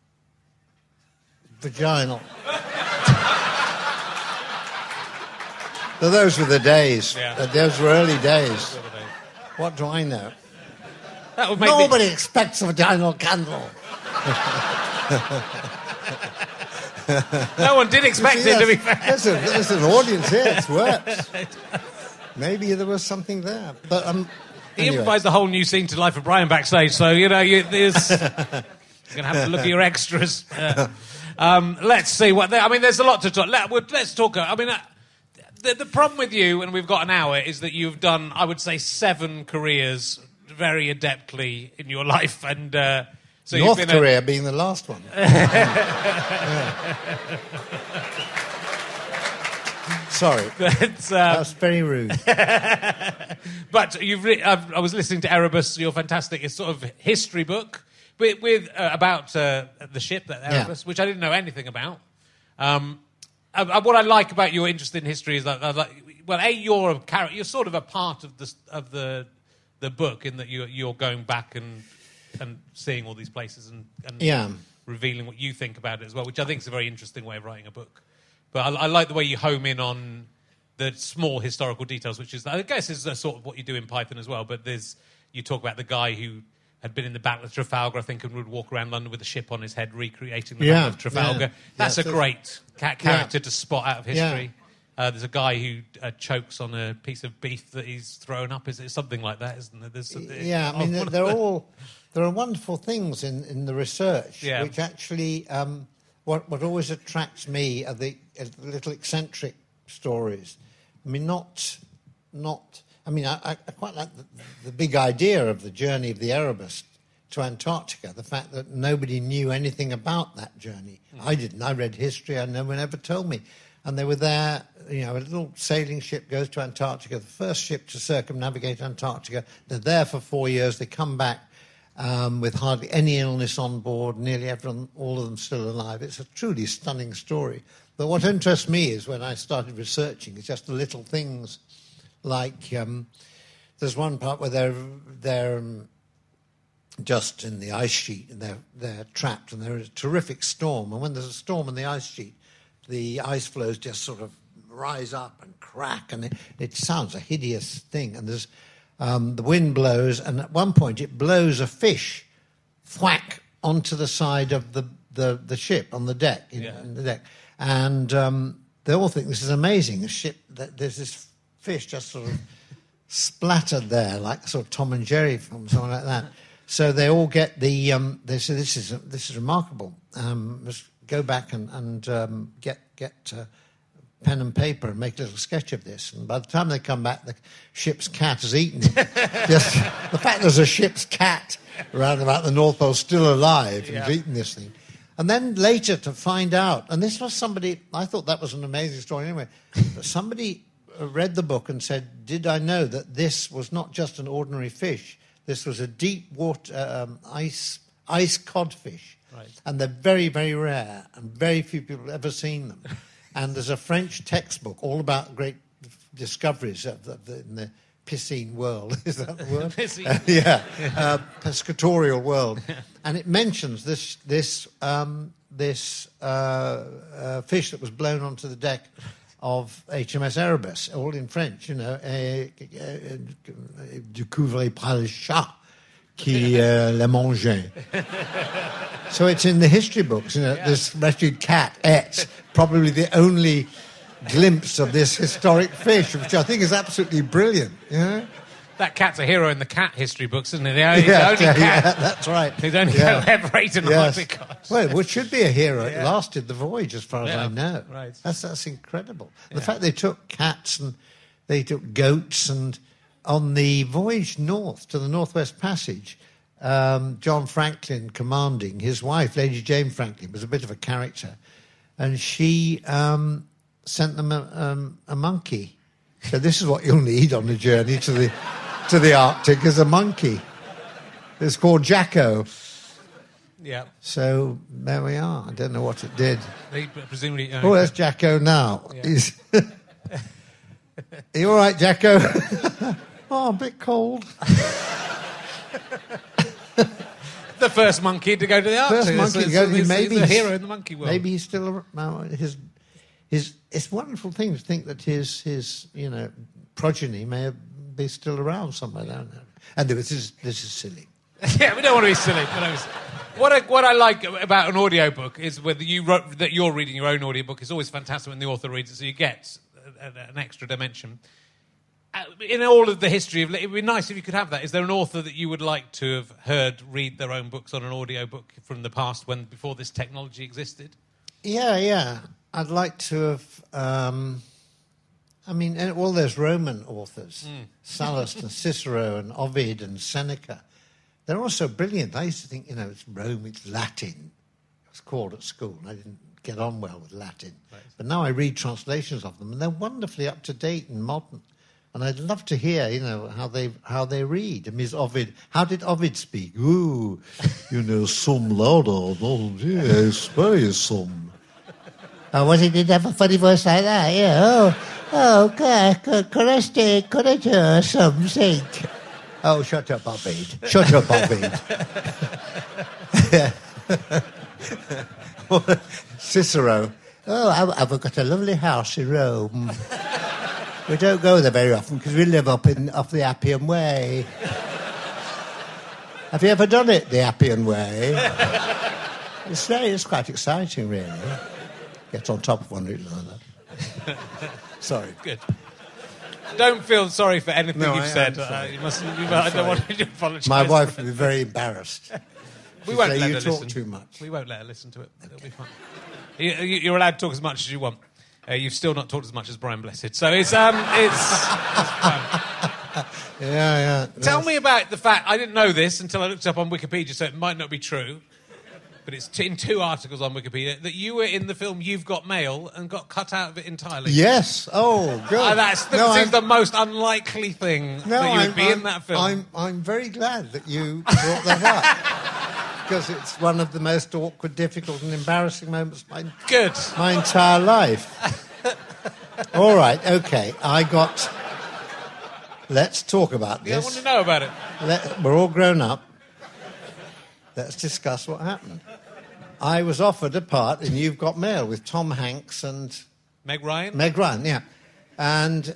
vaginal. So those were the days. Yeah. Those were early days. What do I know? Nobody expects a vaginal candle. No one did expect it, to be fair. There's an audience here. It works. Maybe there was something there. But he improvised a whole new scene to Life of Brian backstage, so, you know, you're going to have to look at your extras. Let's see what... there's a lot to talk... Let's talk... The problem with you, and we've got an hour, is that you've done, I would say, 7 careers very adeptly in your life, and so North you've been Korea being the last one. Sorry, that's very rude. But you've I was listening to Erebus, your fantastic, it's sort of history book with about the ship, that Erebus, which I didn't know anything about. What I like about your interest in history is that, you're a character. You're sort of a part of the book in that you're going back and seeing all these places and revealing what you think about it as well, which I think is a very interesting way of writing a book. But I like the way you home in on the small historical details, which is, I guess, is sort of what you do in Python as well. But you talk about the guy who had been in the Battle of Trafalgar, I think, and would walk around London with a ship on his head recreating the Battle of Trafalgar. Yeah. That's a great character to spot out of history. Yeah. There's a guy who chokes on a piece of beef that he's thrown up. Is it something like that, isn't there? There are wonderful things in the research, which actually, what always attracts me are the little eccentric stories. I quite like the big idea of the journey of the Erebus to Antarctica, the fact that nobody knew anything about that journey. I didn't. I read history, and no one ever told me. And they were there, you know, a little sailing ship goes to Antarctica, the first ship to circumnavigate Antarctica. They're there for 4 years. They come back with hardly any illness on board, nearly everyone, all of them still alive. It's a truly stunning story. But what interests me is when I started researching, it's just the little things. Like, there's one part where they're just in the ice sheet and they're trapped, and there is a terrific storm. And when there's a storm in the ice sheet, the ice floes just sort of rise up and crack, and it sounds a hideous thing. And there's the wind blows, and at one point it blows a fish thwack onto the side of the ship on the deck, in the deck, and they all think this is amazing. The ship, there's this fish just sort of splattered there, like sort of Tom and Jerry film, something like that. So they all get the. They say this is remarkable. Let's go back and get pen and paper and make a little sketch of this. And by the time they come back, the ship's cat has eaten it. Just the fact there's a ship's cat around about the North Pole still alive and has eaten this thing. And then later to find out, and this was somebody, I thought that was an amazing story anyway, but somebody read the book and said, did I know that this was not just an ordinary fish, this was a deep water ice codfish. Right. And they're very, very rare, and very few people have ever seen them. And there's a French textbook all about great discoveries in the piscine world. Is that the word? Piscine. Pescatorial world. And it mentions this fish that was blown onto the deck of HMS Erebus, all in French, découvré par le chat qui l'a mangé. So it's in the history books, this rescued cat ate probably the only glimpse of this historic fish, which I think is absolutely brilliant. That cat's a hero in the cat history books, isn't he? The only cat. Yeah, that's right. He's only ever eaten an apricot. Well, it should be a hero. It lasted the voyage, as far as I know. Right. That's incredible. The fact they took cats and they took goats, and on the voyage north to the Northwest Passage, John Franklin commanding, his wife, Lady Jane Franklin, was a bit of a character, and she sent them a monkey. So this is what you'll need on the journey to the Arctic, is a monkey. It's called Jacko. Yeah. So there we are. I don't know what it did. Presumably. There's Jacko now. Yeah. Are you all right, Jacko? A bit cold. The first monkey to go to the Arctic. Maybe he's a hero in the monkey world. Maybe he's still it's a wonderful thing to think that his progeny may be still around somewhere down there. And this is silly. Yeah, we don't want to be silly. What I like about an audiobook is whether you're reading your own audiobook, it's always fantastic when the author reads it, so you get an extra dimension. In all of the history of it would be nice if you could have that. Is there an author that you would like to have heard read their own books on an audiobook from the past, before this technology existed? Yeah. I'd like to have... all those Roman authors, Sallust and Cicero and Ovid and Seneca, they're all so brilliant. I used to think, it's Rome, it's Latin. It was called at school, and I didn't get on well with Latin. Right. But now I read translations of them, and they're wonderfly up-to-date and modern. And I'd love to hear, how they read. I mean, Ovid, how did Ovid speak? Ooh, some louder, it's very some. Oh, was it? Did he have a funny voice like that? Yeah. Could I stay? Could I do something? Oh, shut up, Ovid. Shut up, Ovid. Cicero. Oh, I've got a lovely house in Rome. We don't go there very often because we live off the Appian Way. Have you ever done it, the Appian Way? It's quite exciting, really. Get on top of one another. Sorry. Good. Don't feel sorry for anything you've said. I don't want you to apologise. My wife will be very embarrassed. We won't let her listen. You talk too much. We won't let her listen to it. Okay. It'll be fine. You're allowed to talk as much as you want. You've still not talked as much as Brian Blessed, so it's fine. Yeah. Tell me about the fact, I didn't know this until I looked up on Wikipedia, so it might not be true, but it's in 2 articles on Wikipedia, that you were in the film You've Got Mail and got cut out of it entirely. Yes. Oh, good. Seems the most unlikely thing that you would be in that film. I'm very glad that you brought that up. Because it's one of the most awkward, difficult and embarrassing moments of my entire life. All right, okay. Let's talk about this. I want to know about it. We're all grown up. Let's discuss what happened. I was offered a part in You've Got Mail with Tom Hanks and... Meg Ryan? Meg Ryan, yeah. And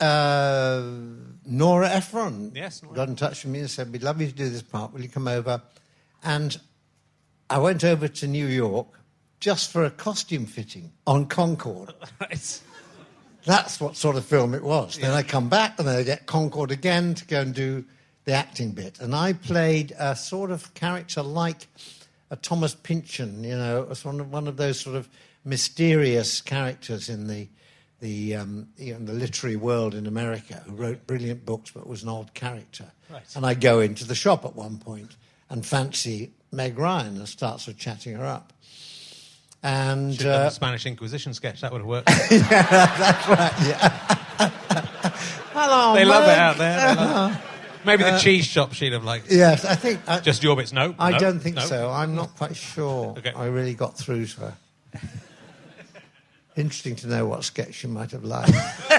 Nora Ephron got in touch with me and said, we'd love you to do this part. Will you come over? And I went over to New York just for a costume fitting on Concorde. Right. That's what sort of film it was. Yeah. Then I come back and then I get Concorde again to go and do the acting bit. And I played a sort of character like a Thomas Pynchon, as one of those sort of mysterious characters in the literary world in America who wrote brilliant books but was an odd character. Right. And I go into the shop at one point and fancy Meg Ryan and starts sort of chatting her up. And Should have done the Spanish Inquisition sketch. That would have worked. yeah, that's right. Yeah. Hello, They love Meg. it out there. Maybe the cheese shop she'd have liked. Yes, I think... Just your bits, no. I no, don't think no. so. I'm not quite sure Okay. I really got through to her. Interesting to know what sketch she might have liked.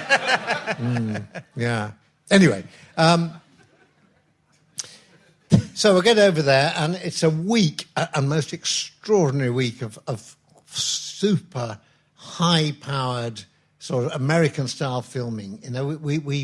Yeah. Anyway, so we'll get over there, and it's a week, a most extraordinary week of super high-powered sort of American-style filming. You know,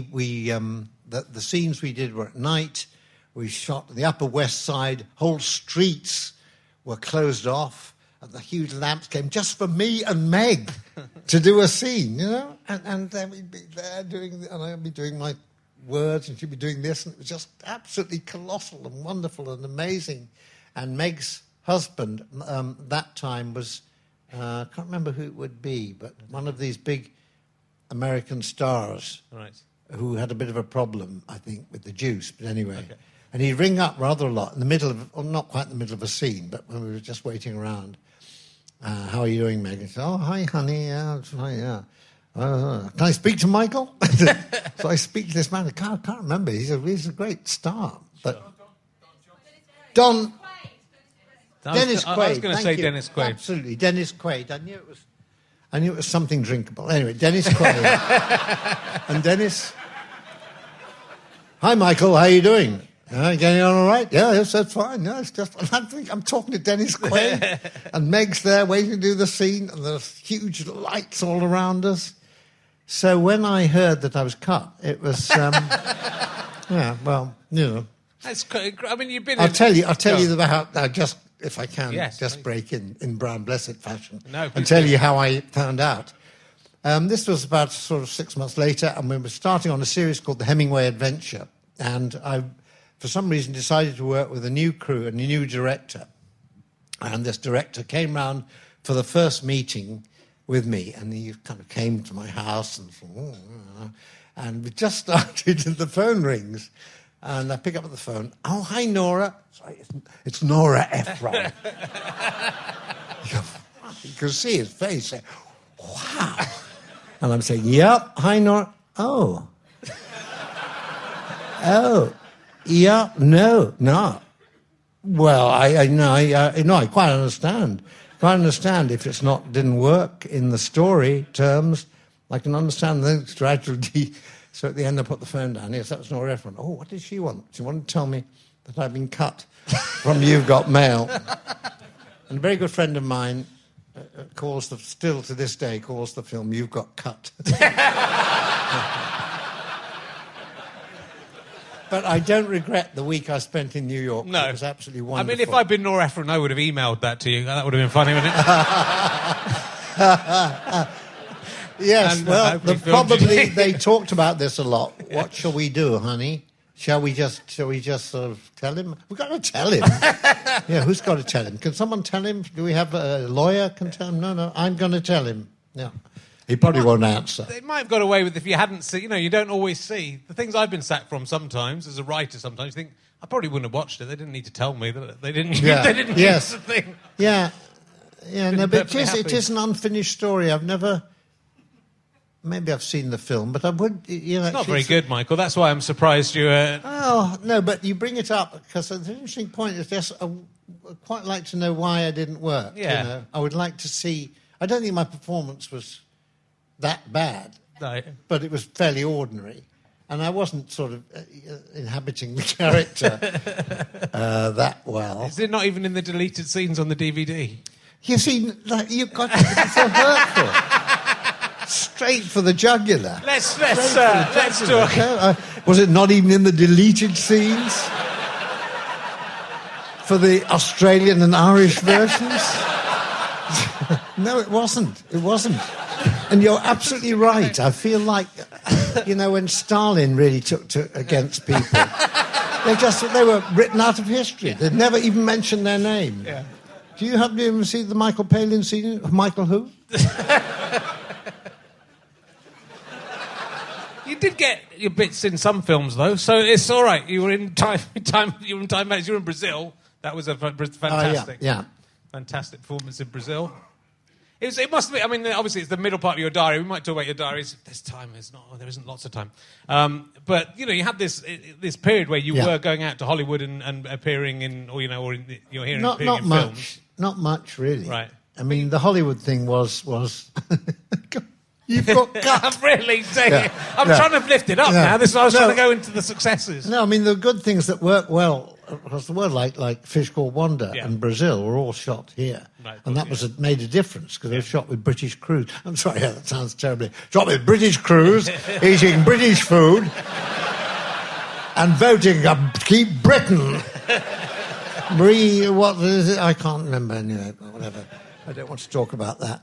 the scenes we did were at night. We shot the Upper West Side. Whole streets were closed off. And the huge lamps came just for me and Meg to do a scene, you know? And then we'd be there and I'd be doing my words and she'd be doing this. And it was just absolutely colossal and wonderful and amazing. And Meg's husband that time was, I can't remember who it would be, but one of these big American stars. Right. Who had a bit of a problem, I think, with the juice. But anyway, okay. And he'd ring up rather a lot in the middle of, or not quite in the middle of a scene, but when we were just waiting around. How are you doing, Meg? And he said, oh, hi, honey. Yeah, fine, yeah. Can I speak to Michael? So I speak to this man. I can't remember. He's a great star. But Dennis Quaid. I was going to say Dennis Quaid. Absolutely, Dennis Quaid. I knew it was something drinkable. Anyway, Dennis Quaid. And Dennis... Hi, Michael. How are you doing? Getting on all right? Yeah, yes, that's fine. No, it's just... I'm talking to Dennis Quaid, and Meg's there waiting to do the scene, and there's huge lights all around us. So when I heard that I was cut, it was... yeah, well, you know... That's quite, I mean, you've been... I'll tell you about... just, if I can, yes, just please. break in Brown Blessed fashion No, and tell you how I found out. This was about sort of 6 months later, and we were starting on a series called The Hemingway Adventure. And I, for some reason, decided to work with a new crew and a new director. And this director came round for the first meeting with me, and he kind of came to my house, and we just started, and the phone rings. And I pick up the phone. Oh, hi, Nora. Sorry, it's Nora Ephron. You can see his face. Say, wow. And I'm saying, yep, hi, Nora. Oh. Oh. Yeah, no. Well, I quite understand. Quite understand if it's didn't work in the story terms. I can understand the strategy. So at the end, I put the phone down. Yes, that was Nora Ephron. Oh, what did she want? She wanted to tell me that I'd been cut from You've Got Mail. And a very good friend of mine still to this day, calls the film You've Got Cut. But I don't regret the week I spent in New York. No. It was absolutely wonderful. I mean, if I'd been Nora Ephron, I would have emailed that to you. That would have been funny, wouldn't it? Yes, And, well, probably they talked about this a lot. What shall we do, honey? Shall we just sort of tell him? We've got to tell him. Yeah, who's got to tell him? Can someone tell him? Do we have a lawyer can tell him? No, I'm going to tell him. Yeah. He probably won't answer. They might have got away with if you hadn't seen, you don't always see. The things I've been sacked from sometimes, as a writer sometimes, you think, I probably wouldn't have watched it. They didn't need to tell me that they didn't, they didn't use the thing. Yeah. Yeah, no, but it is an unfinished story. Maybe I've seen the film, but I would, It's not very good, Michael. That's why I'm surprised you... Oh, no, but you bring it up, because the interesting point is just, I'd quite like to know why I didn't work. Yeah. I would like to see... I don't think my performance was that bad, but it was fairly ordinary. And I wasn't sort of inhabiting the character that well. Is it not even in the deleted scenes on the DVD? You see, you've got to be so hurtful. Straight for the jugular. Let's talk. Was it not even in the deleted scenes? For the Australian and Irish versions? No, it wasn't. It wasn't. And you're absolutely right. I feel like, when Stalin really took against people, they were written out of history. They'd never even mentioned their name. Yeah. Do you happen to ever see the Michael Palin scene? Michael who? You did get your bits in some films, though, so it's all right. You were in Time Magazine. You were in Brazil. That was a fantastic, fantastic performance in Brazil. It must be. I mean, obviously, it's the middle part of your diary. We might talk about your diaries. This time is not. There isn't lots of time. But you had this period where you were going out to Hollywood and appearing in, or you're here appearing in films. Not much, really. Right. I mean, the Hollywood thing was. You've got gut. Really? I'm trying to lift it up now. I was trying to go into the successes. No, I mean, the good things that work well across the world, like Fish Called Wanda and Brazil, were all shot here. Right, and that made a difference because they were shot with British crews. I'm sorry, that sounds terribly. Shot with British crews, eating British food, and voting Keep Britain. Marie, what is it? I can't remember anyway, but whatever. I don't want to talk about that.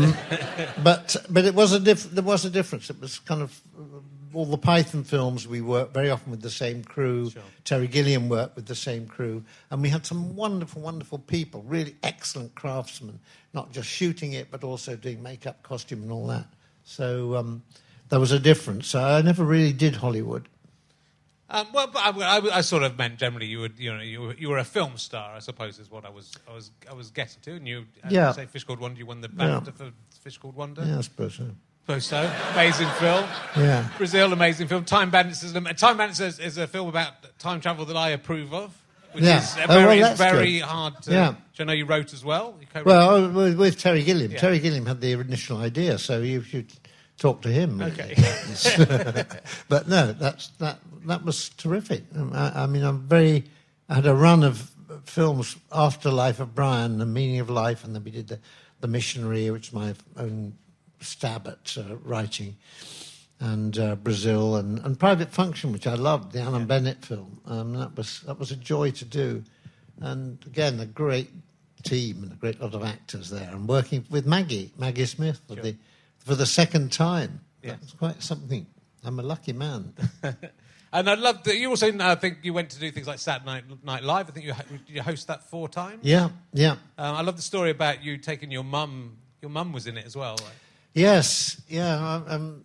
But it was there was a difference. It was kind of all the Python films. We worked very often with the same crew. Sure. Terry Gilliam worked with the same crew, and we had some wonderful, wonderful people, really excellent craftsmen, not just shooting it but also doing makeup, costume, and all that. So there was a difference. So I never really did Hollywood. Well, but I sort of meant generally you were a film star, I suppose, is what I was getting to. And you say Fish Called Wanda, you won the BAFTA for Fish Called Wanda. Yeah, I suppose so. Amazing film. Yeah. Brazil, amazing film. Time Bandits is a film about time travel that I approve of, which is very hard to... Yeah. Which I know you wrote as well. Well, with Terry Gilliam. Yeah. Terry Gilliam had the initial idea, so you should talk to him. Really. Okay. But no, that was terrific. I mean, I had a run of films after Life of Brian, The Meaning of Life, and then we did The Missionary, which is my own stab at writing, and Brazil, and Private Function, which I loved, the Alan Bennett film. That was a joy to do, and again a great team and a great lot of actors there, and working with Maggie Smith for the second time. Yeah. That's quite something. I'm a lucky man. And I love that you also, I think you went to do things like Saturday Night Live. I think you host that 4 times. Yeah. I love the story about you taking your mum. Your mum was in it as well, right? Yes, yeah.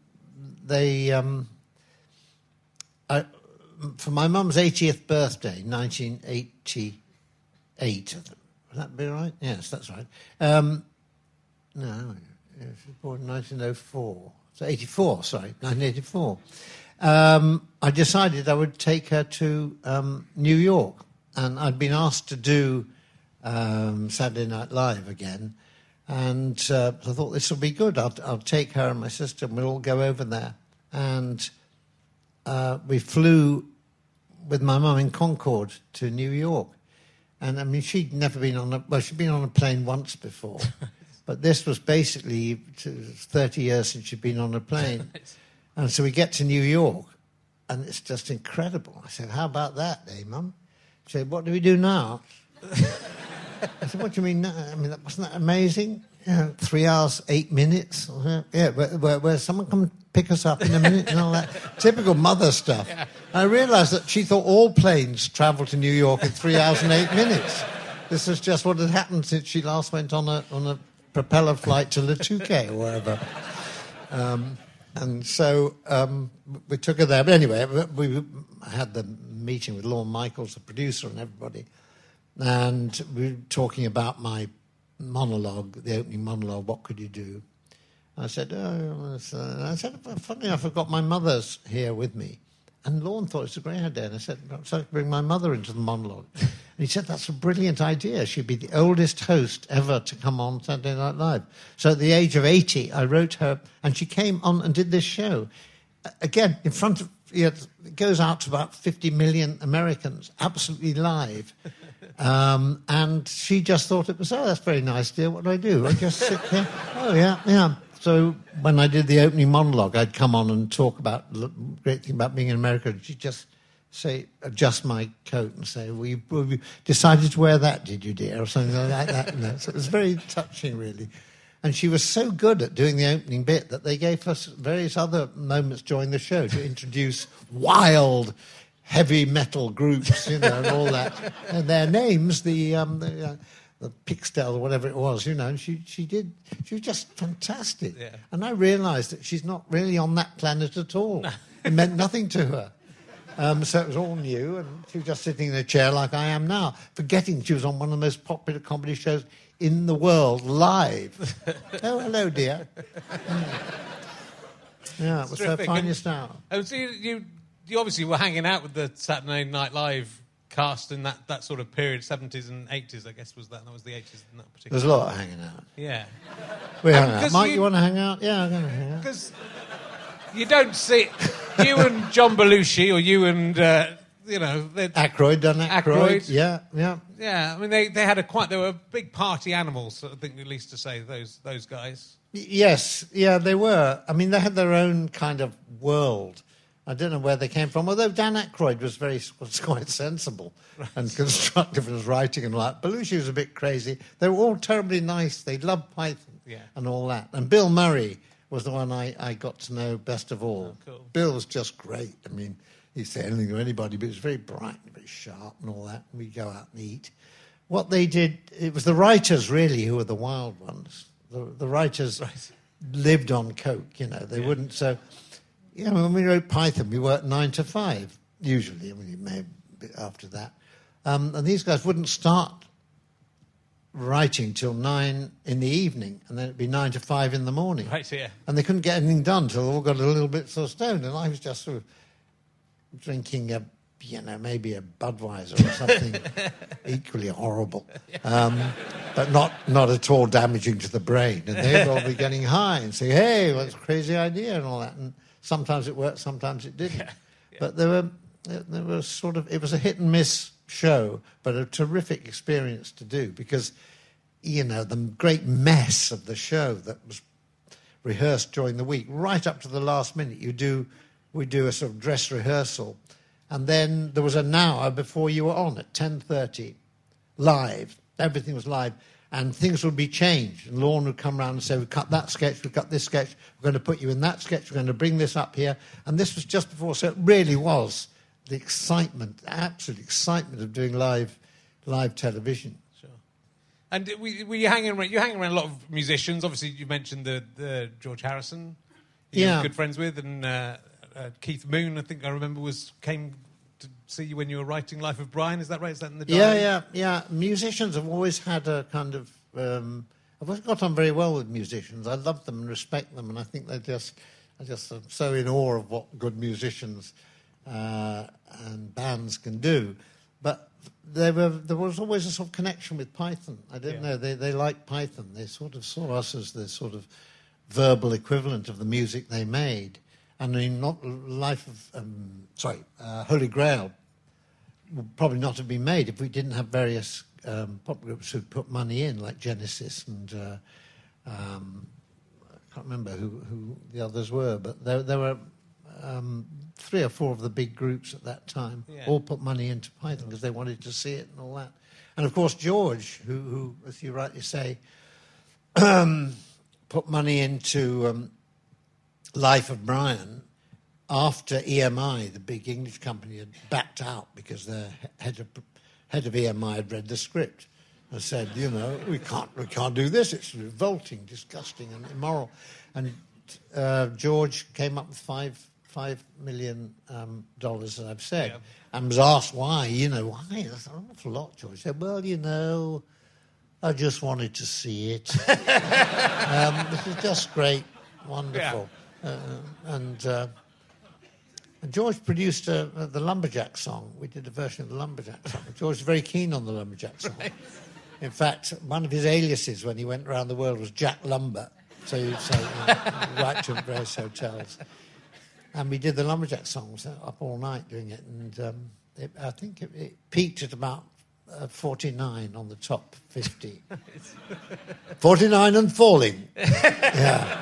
For my mum's 80th birthday, 1988. Would that be right? Yes, that's right. No, she was born in 1904. So 84, sorry, 1984. I decided I would take her to New York, and I'd been asked to do Saturday Night Live again, and I thought this will be good. I'll take her and my sister, and we'll all go over there. And we flew with my mum in Concorde to New York, and I mean she'd never been she'd been on a plane once before. But this was basically 30 years since she'd been on a plane. And so we get to New York, and it's just incredible. I said, how about that, Mum? She said, what do we do now? I said, what do you mean now? I mean, wasn't that amazing? 3 hours, 8 minutes. Yeah, where someone come pick us up in a minute and all that. Typical mother stuff. Yeah. I realised that she thought all planes travel to New York in 3 hours and 8 minutes. This is just what had happened since she last went on a propeller flight to Latuke or wherever. And so we took her there. But anyway, I had the meeting with Lorne Michaels, the producer, and everybody. And we were talking about my monologue, the opening monologue, what could you do? And I said, funny enough, I've got my mother's here with me. And Lorne thought it's a great idea. And I said, so I could bring my mother into the monologue. And he said, that's a brilliant idea. She'd be the oldest host ever to come on Saturday Night Live. So at the age of 80, I wrote her, and she came on and did this show. Again, in front of, it goes out to about 50 million Americans, absolutely live. And she just thought it was, that's very nice, dear. What do I do? I just sit here. Oh, yeah. So when I did the opening monologue, I'd come on and talk about the great thing about being in America. She'd just say, adjust my coat and say, well, you decided to wear that, did you, dear? Or something like that. So it was very touching, really. And she was so good at doing the opening bit that they gave us various other moments during the show to introduce wild, heavy metal groups, and all that. And their names, the Pixtel or whatever it was, and she was just fantastic. Yeah. And I realised that she's not really on that planet at all. It meant nothing to her. So it was all new, and she was just sitting in a chair like I am now, forgetting she was on one of the most popular comedy shows in the world, live. Oh, hello, dear. Yeah, it was her finest hour. Oh, so you obviously were hanging out with the Saturday Night Live cast in that sort of period, 70s and 80s, I guess, that was the 80s in that particular... There's a lot of hanging out. Yeah. We hung out. Mike, you want to hang out? Yeah, I'm going to hang out. Because you don't see... You and John Belushi, or you and, Aykroyd, done Aykroyd. Yeah. Yeah, I mean, they had they were big party animals, I think, at least to say, those guys. Yes, yeah, they were. I mean, they had their own kind of world. I don't know where they came from, although Dan Aykroyd was quite sensible and constructive in his writing and all that. Belushi was a bit crazy. They were all terribly nice. They loved Python and all that. And Bill Murray was the one I got to know best of all. Oh, cool. Bill was just great. I mean, he'd say anything to anybody, but he was very bright and very sharp and all that. And we'd go out and eat. What they did, it was the writers, really, who were the wild ones. The writers lived on coke, They wouldn't... So... when we wrote Python, we worked 9 to 5, usually. I mean, it may be a bit after that. And these guys wouldn't start writing till 9 in the evening, and then it'd be 9 to 5 in the morning. Right, yeah. And they couldn't get anything done till they all got a little bit sort of stoned, and I was just sort of drinking maybe a Budweiser or something equally horrible, but not at all damaging to the brain. And they'd all be getting high and say, hey, what's a crazy idea and all that. And sometimes it worked, sometimes it didn't. Yeah. But there were sort of... It was a hit-and-miss show, but a terrific experience to do because, the great mess of the show that was rehearsed during the week, right up to the last minute, we do a sort of dress rehearsal, and then there was an hour before you were on at 10:30, live. Everything was live. And things would be changed. And Lorne would come round and say, we've cut that sketch, we've cut this sketch, we're going to put you in that sketch, we're going to bring this up here. And this was just before, so it really was the excitement, the absolute excitement of doing live television. Sure. And were you hanging around? You hang around a lot of musicians. Obviously, you mentioned the George Harrison. You were good friends with, and Keith Moon, I think I remember, came to see you when you were writing Life of Brian. Is that right? Is that in the diary? Yeah. Musicians have always had a kind of... I've always got on very well with musicians. I love them and respect them, and I think I just am so in awe of what good musicians and bands can do. But there was always a sort of connection with Python. I don't know. They liked Python. They sort of saw us as the sort of verbal equivalent of the music they made. And I mean, not Holy Grail would probably not have been made if we didn't have various pop groups who put money in, like Genesis and I can't remember who the others were, but there were 3 or 4 of the big groups at that time all put money into Python because they wanted to see it and all that. And of course George, who as you rightly say, put money into Life of Brian after EMI, the big English company, had backed out because their head of EMI had read the script and said, we can't do this. It's revolting, disgusting, and immoral. And George came up with $5 million, as I've said, and was asked why. Why? That's an awful lot. George said, well, I just wanted to see it. This is just great, wonderful. And George produced the Lumberjack song. We did a version of the Lumberjack song. George was very keen on the Lumberjack song. Right. In fact, one of his aliases when he went around the world was Jack Lumber. So you'd say, write to various hotels. And we did the Lumberjack song, so up all night doing it. And I think it peaked at about 49 on the top 50. 49 and falling. Yeah.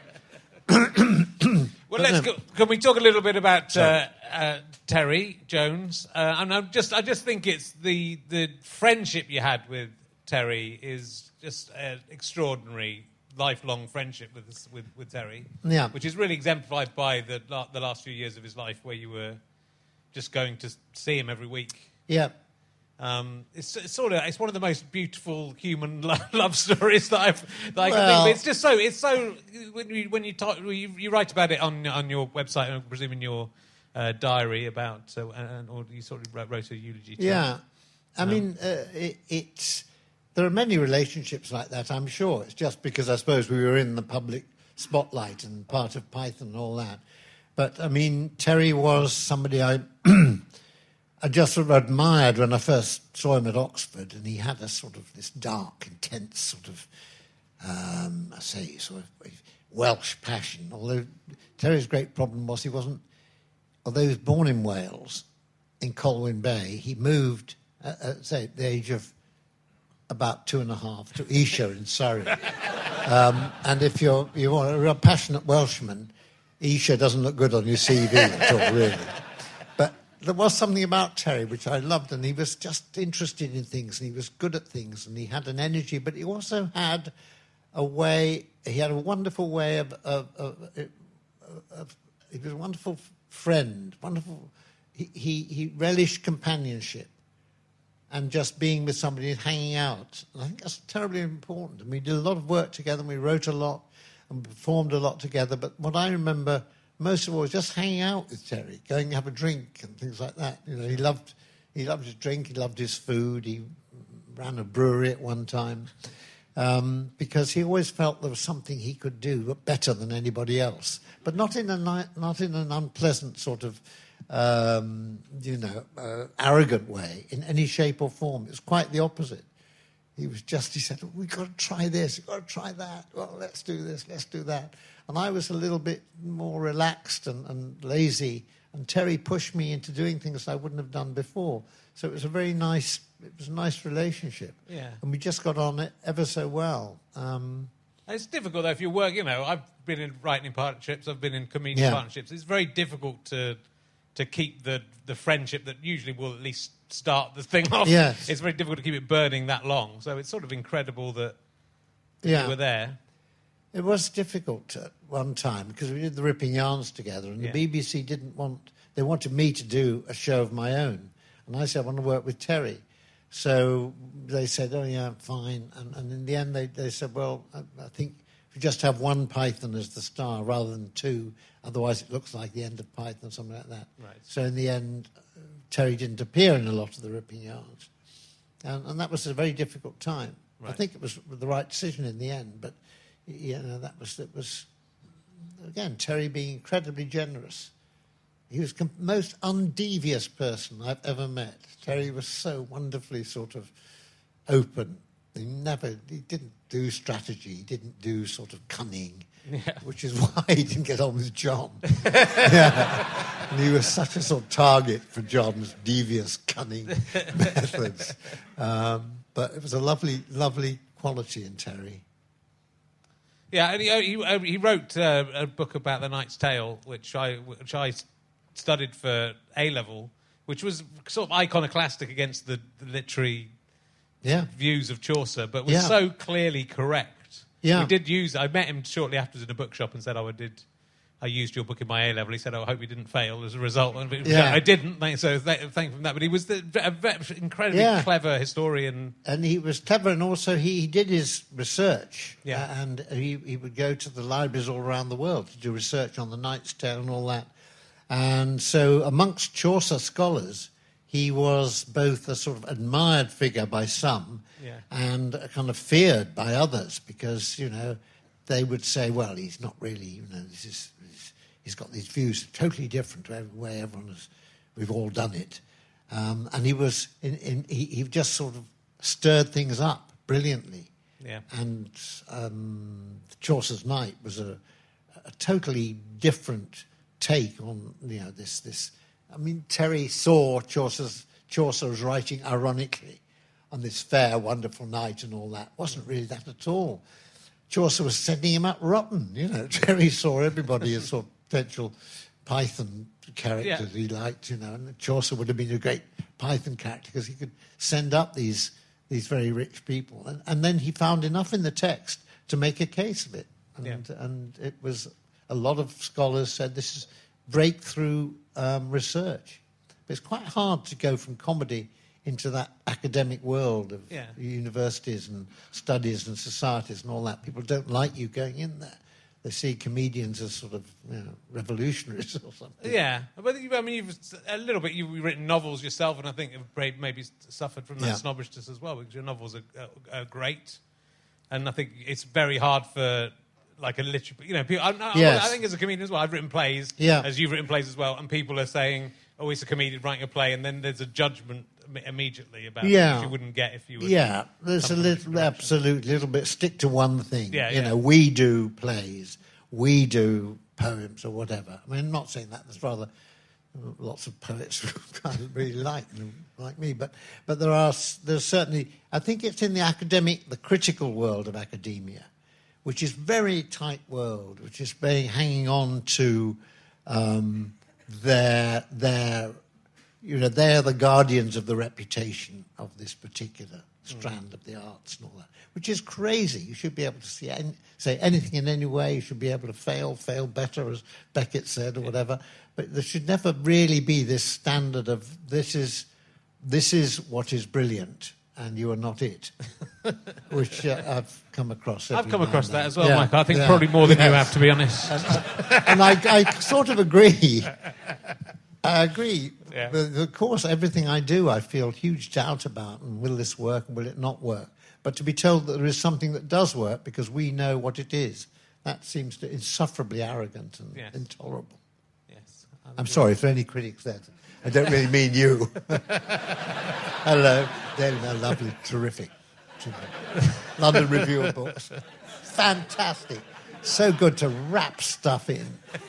Well, let's go. Can we talk a little bit about Terry Jones? And I just think it's the friendship you had with Terry is just an extraordinary lifelong friendship with Terry. Yeah. Which is really exemplified by the last few years of his life, where you were just going to see him every week. Yeah. It's one of the most beautiful human love stories that I can think of. It's just so when you write about it on your website, and I presume in your diary about, or you sort of wrote a eulogy to. Yeah, I mean, there are many relationships like that, I'm sure. It's just because I suppose we were in the public spotlight and part of Python and all that. But, I mean, Terry was somebody I just sort of admired when I first saw him at Oxford, and he had a sort of this dark, intense sort of, sort of Welsh passion. Although Terry's great problem was although he was born in Wales, in Colwyn Bay, he moved, at the age of about 2.5 to Esher in Surrey. And if you're a passionate Welshman, Esher doesn't look good on your CV at all, really. But there was something about Terry which I loved, and he was just interested in things, and he was good at things, and he had an energy, but he also had a wonderful way of he was a wonderful friend, he relished companionship and just being with somebody and hanging out. And I think that's terribly important. And we did a lot of work together, and we wrote a lot, and performed a lot together. But what I remember most of all was just hanging out with Terry, going to have a drink and things like that. You know, he loved his drink, he loved his food. He ran a brewery at one time because he always felt there was something he could do better than anybody else, but not in an unpleasant sort of arrogant way in any shape or form. It was quite the opposite. He said, we've got to try this, we've got to try that, well, let's do this, let's do that. And I was a little bit more relaxed and lazy, and Terry pushed me into doing things I wouldn't have done before. So it was a nice relationship. Yeah. And we just got on it ever so well. It's difficult, though, if you work, I've been in writing partnerships, I've been in comedian partnerships. It's very difficult to keep the friendship that usually will at least start the thing off. Yes. It's very difficult to keep it burning that long. So it's sort of incredible that you were there. It was difficult at one time because we did the Ripping Yarns together, and the BBC they wanted me to do a show of my own. And I said, I want to work with Terry. So they said, oh, yeah, fine. And in the end, they said, well, I think if you just have one Python as the star rather than two, otherwise it looks like the end of Python, something like that. Right. So in the end, Terry didn't appear in a lot of the Ripping Yarns. And that was a very difficult time. Right. I think it was the right decision in the end, but, that was again, Terry being incredibly generous. He was the most undevious person I've ever met. Terry was so wonderfully sort of open. He didn't do strategy. He didn't do sort of cunning, which is why he didn't get on with John. And he was such a sort of target for John's devious, cunning methods. But it was a lovely, lovely quality in Terry. Yeah, and he wrote a book about the Knight's Tale, which I studied for A-level, which was sort of iconoclastic against the literary views of Chaucer, but was so clearly correct. Yeah. I met him shortly afterwards in a bookshop and said, I used your book in my A-level. He said, I hope you didn't fail as a result. I didn't, so thank him for that. But he was an incredibly clever historian. And he was clever, and also he did his research. Yeah. And he would go to the libraries all around the world to do research on the Knight's Tale and all that. And so amongst Chaucer scholars, he was both a sort of admired figure by some and a kind of feared by others because, they would say, well, he's not really, he's got these views totally different to the way we've all done it. And he was, he just sort of stirred things up brilliantly. Yeah. And Chaucer's Knight was a totally different take on this. I mean, Terry saw Chaucer was writing ironically on this fair, wonderful night and all that. Wasn't really that at all. Chaucer was sending him up rotten. Terry saw everybody as sort of potential Python characters he liked. And Chaucer would have been a great Python character because he could send up these very rich people, and then he found enough in the text to make a case of it. And it was. A lot of scholars said this is breakthrough research. But it's quite hard to go from comedy into that academic world of universities and studies and societies and all that. People don't like you going in there. they see comedians as sort of revolutionaries or something. Yeah, but I mean, you've written novels yourself, and I think you've maybe suffered from that snobbishness as well, because your novels are great, and I think it's very hard for like a literary, people. I think as a comedian as well, I've written plays, as you've written plays as well, and people are saying, "Oh, it's a comedian writing a play," and then there's a judgment immediately about which you wouldn't get if you were. Yeah, there's a little bit stick to one thing. We do plays, we do poems or whatever. I mean, I'm not saying that. There's rather lots of poets who I don't really like me, but there's certainly, I think it's in the critical world of academia, which is very tight world, which is hanging on to they're the guardians of the reputation of this particular strand of the arts and all that, which is crazy. You should be able to say anything in any way. You should be able to fail better, as Beckett said, or whatever. But there should never really be this standard of this is what is brilliant, and you are not it, which I've come across. I've come across that as well, Michael. I think probably more than you have, to be honest. And I sort of agree. I agree. Yeah. Of course, everything I do, I feel huge doubt about, and will this work and will it not work? But to be told that there is something that does work because we know what it is, that seems insufferably arrogant and intolerable. Yes, I'm sorry for any critics there. I don't really mean you. Hello, they're lovely, terrific. London Review of Books, fantastic. So good to wrap stuff in.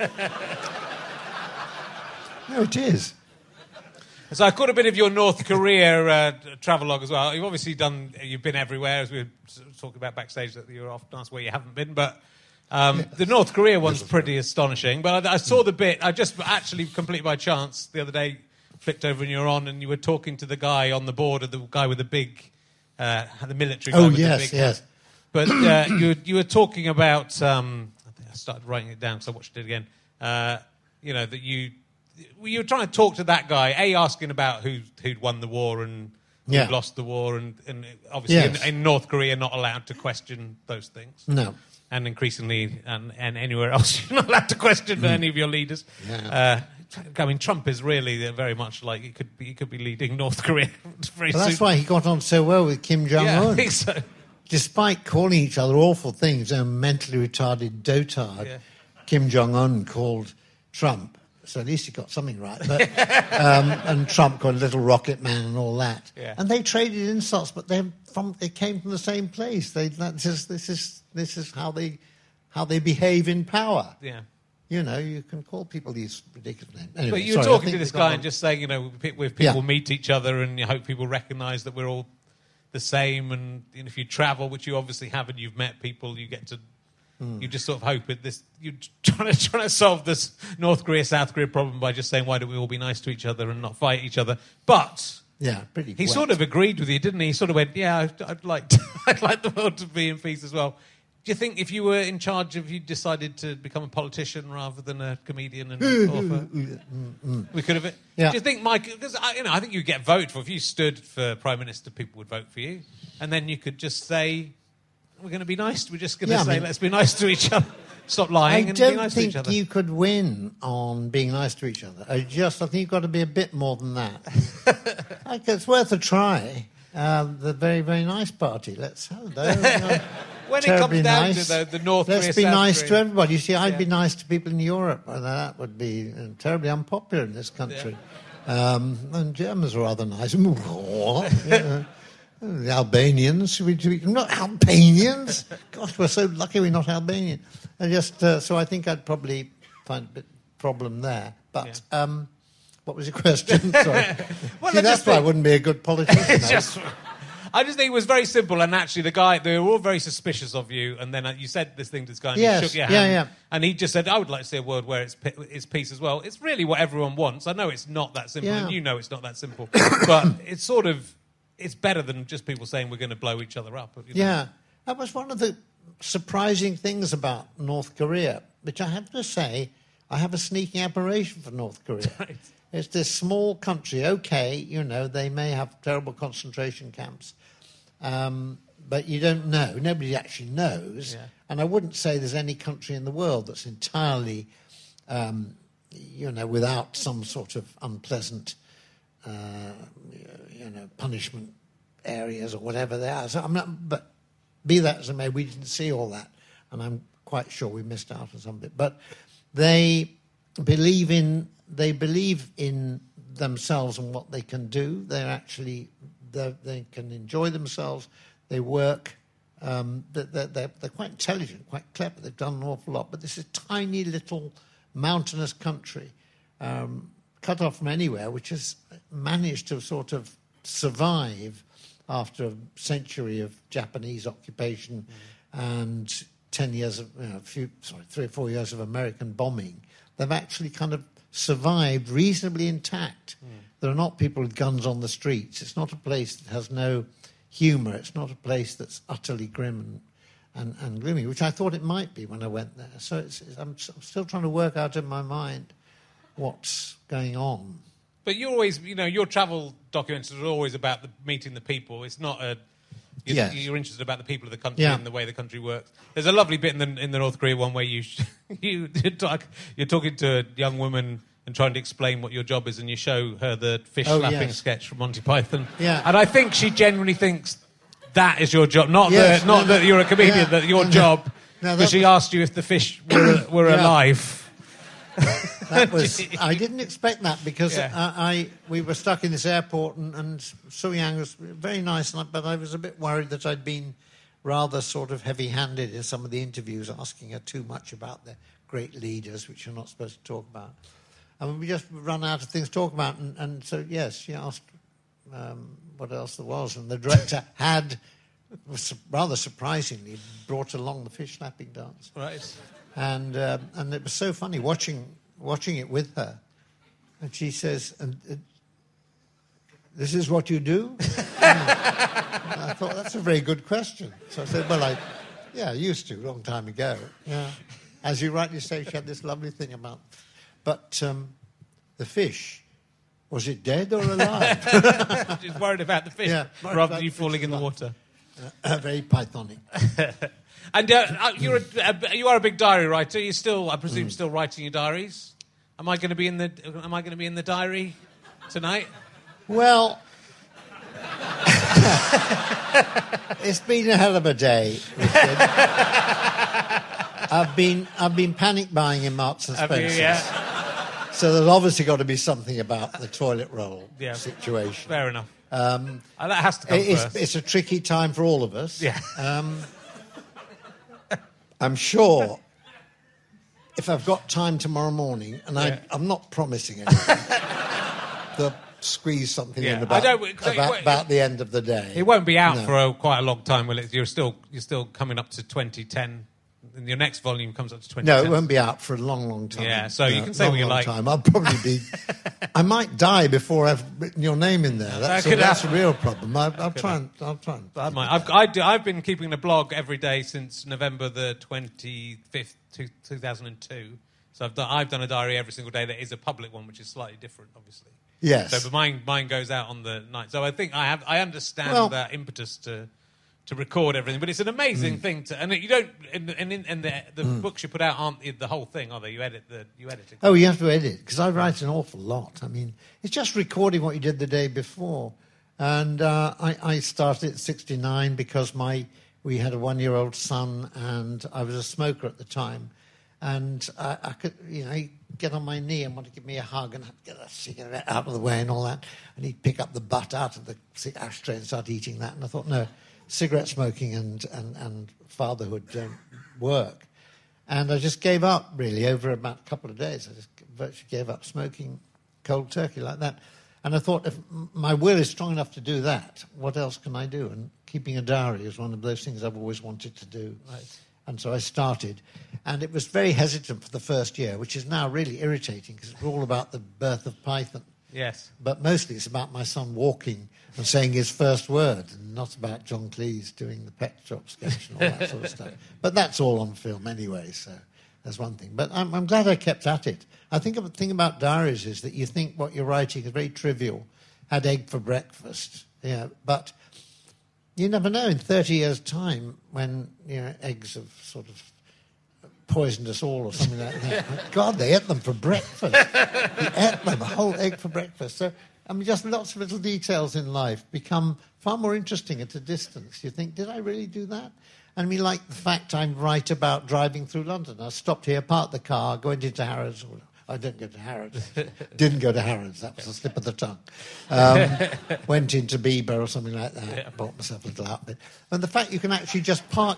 No, it is. So I caught a bit of your North Korea travelogue as well. You've been everywhere, as we were talking about backstage, that you were often asked where you haven't been, but the North Korea one's pretty astonishing. But I saw the bit, I just actually, completely by chance, the other day, flicked over and you were on, and you were talking to the guy on the board, the guy with the big, the military guy with the big... yes. But you were talking about, I think I started writing it down, so I watched it again, that you were trying to talk to that guy, asking about who'd won the war and who'd lost the war, and obviously in North Korea not allowed to question those things. No. And increasingly, and anywhere else, you're not allowed to question any of your leaders. Yeah. I mean, Trump is really very much like he could be leading North Korea very soon. That's why he got on so well with Kim Jong-un. Yeah, I think so. Despite calling each other awful things, mentally retarded dotard, Kim Jong-un called Trump. So at least he got something right. But, and Trump called Little Rocket Man and all that. Yeah. And they traded insults, but they came from the same place. This is how they behave in power. Yeah. You can call people these ridiculous names. Anyway, but you were talking to this guy and just saying, if people meet each other and you hope people recognise that we're all the same, and if you travel, which you obviously have, and you've met people, you get to... You just sort of hope you're trying to solve this North Korea, South Korea problem by just saying, why don't we all be nice to each other and not fight each other? But he sort of agreed with you, didn't he? He sort of went, I'd like the world to be in peace as well. Do you think if you were in charge, if you decided to become a politician rather than a comedian and author, we could have... Yeah. Do you think, Mike, because I think you'd get voted for, if you stood for Prime Minister, people would vote for you, and then you could just say... We're going to be nice. We're just going to say, let's be nice to each other. Stop lying and be nice to each other. I don't think you could win on being nice to each other. I think you've got to be a bit more than that. It's worth a try. The very, very nice party. When it comes down to the North Korea, let's be nice to everybody. You see, I'd be nice to people in Europe. And that would be terribly unpopular in this country. Yeah. And Germans are rather nice. The Albanians, not Albanians. Gosh, we're so lucky we're not Albanian. So I think I'd probably find a bit problem there. But what was your question? Sorry. That's why I wouldn't be a good politician. I just think it was very simple, and actually they were all very suspicious of you, and then you said this thing to this guy, and you shook your hand, and he just said, I would like to see a world where it's peace as well. It's really what everyone wants. I know it's not that simple, and you know it's not that simple, but it's sort of... It's better than just people saying we're going to blow each other up. Yeah, that was one of the surprising things about North Korea, which I have to say, I have a sneaking admiration for North Korea. Right. It's this small country. They may have terrible concentration camps, but you don't know. Nobody actually knows. Yeah. And I wouldn't say there's any country in the world that's entirely, without some sort of unpleasant, punishment areas or whatever they are. So but be that as it may, we didn't see all that, and I'm quite sure we missed out on some of it. But they believe in themselves and what they can do. They can enjoy themselves. They work. They're quite intelligent, quite clever. They've done an awful lot. But this is a tiny little mountainous country, cut off from anywhere, which has managed to sort of survive after a century of Japanese occupation and 10 years of, 3 or 4 years of American bombing. They've actually kind of survived reasonably intact. There are not people with guns on the streets. It's not a place that has no humour. It's not a place that's utterly grim and gloomy, which I thought it might be when I went there. So I'm still trying to work out in my mind what's going on. But you always, your travel documentaries are always about meeting the people. It's not you're interested about the people of the country and the way the country works. There's a lovely bit in the North Korea one where you're talking to a young woman and trying to explain what your job is, and you show her the fish slapping sketch from Monty Python. Yeah. And I think she genuinely thinks that is your job, not that you're a comedian, that your job, because she asked you if the fish were alive. I didn't expect that because we were stuck in this airport and Soo-Yang was very nice, but I was a bit worried that I'd been rather sort of heavy-handed in some of the interviews, asking her too much about the great leaders, which you're not supposed to talk about. And we just run out of things to talk about, and so, yes, she asked what else there was, and the director rather surprisingly, brought along the fish-slapping dance. Right. And it was so funny watching it with her. And she says, this is what you do? And I thought, that's a very good question. So I said, I used to, a long time ago. Yeah. As you rightly say, she had this lovely thing about... But the fish, was it dead or alive? She's worried about the fish rather than you falling in the water. Very Pythonic. And you are a big diary writer. You're still, I presume, still writing your diaries. Am I going to be in the diary tonight? Well, it's been a hell of a day, Richard. I've been panic buying in Marks and Spencer's. So there's obviously got to be something about the toilet roll situation. Fair enough. That has to come first. It's a tricky time for all of us. Yeah. I'm sure if I've got time tomorrow morning, and I'm not promising anything, they'll squeeze something in about the end of the day. It won't be out for quite a long time, will it? You're still coming up to 2010. And your next volume comes up to 2010. No, it won't be out for a long, long time. Yeah, so you can say what you like. Time. I'll probably be... I might die before I've written your name in there. That's a real problem. I'll try and... I've been keeping a blog every day since November the 25th, 2002. So I've done a diary every single day that is a public one, which is slightly different, obviously. Yes. So, but mine goes out on the night. So I think I understand that impetus to record everything, but it's an amazing thing to, and you don't, and the books you put out aren't the whole thing, are they? You edit it. Oh, you have to edit, because I write an awful lot. I mean, it's just recording what you did the day before. And I started at 69 because we had a 1-year-old son, and I was a smoker at the time. And I could, he'd get on my knee and want to give me a hug, and I'd get a cigarette out of the way and all that. And he'd pick up the butt out of the ashtray and start eating that. And I thought, no, cigarette smoking and fatherhood don't work. And I just gave up, really, over about a couple of days. I just virtually gave up smoking cold turkey like that. And I thought, if my will is strong enough to do that, what else can I do? And keeping a diary is one of those things I've always wanted to do. Right. And so I started. And it was very hesitant for the first year, which is now really irritating, because it's all about the birth of Python. Yes. But mostly it's about my son walking and saying his first word, and not about John Cleese doing the pet shop sketch and all that sort of stuff. But that's all on film anyway, so that's one thing. But I'm glad I kept at it. I think the thing about diaries is that you think what you're writing is very trivial. Had egg for breakfast, but You never know. In 30 years' time, when eggs have sort of poisoned us all or something like that. God, they ate them for breakfast. They ate them, a whole egg for breakfast. So, I mean, just lots of little details in life become far more interesting at a distance. You think, did I really do that? And I mean, like the fact I'm right about driving through London. I stopped here, parked the car, went into Harrods. I didn't go to Harrods. Didn't go to Harrods. That was a slip of the tongue. Went into Bieber or something like that. Yeah. Bought myself a little outfit. And the fact you can actually just park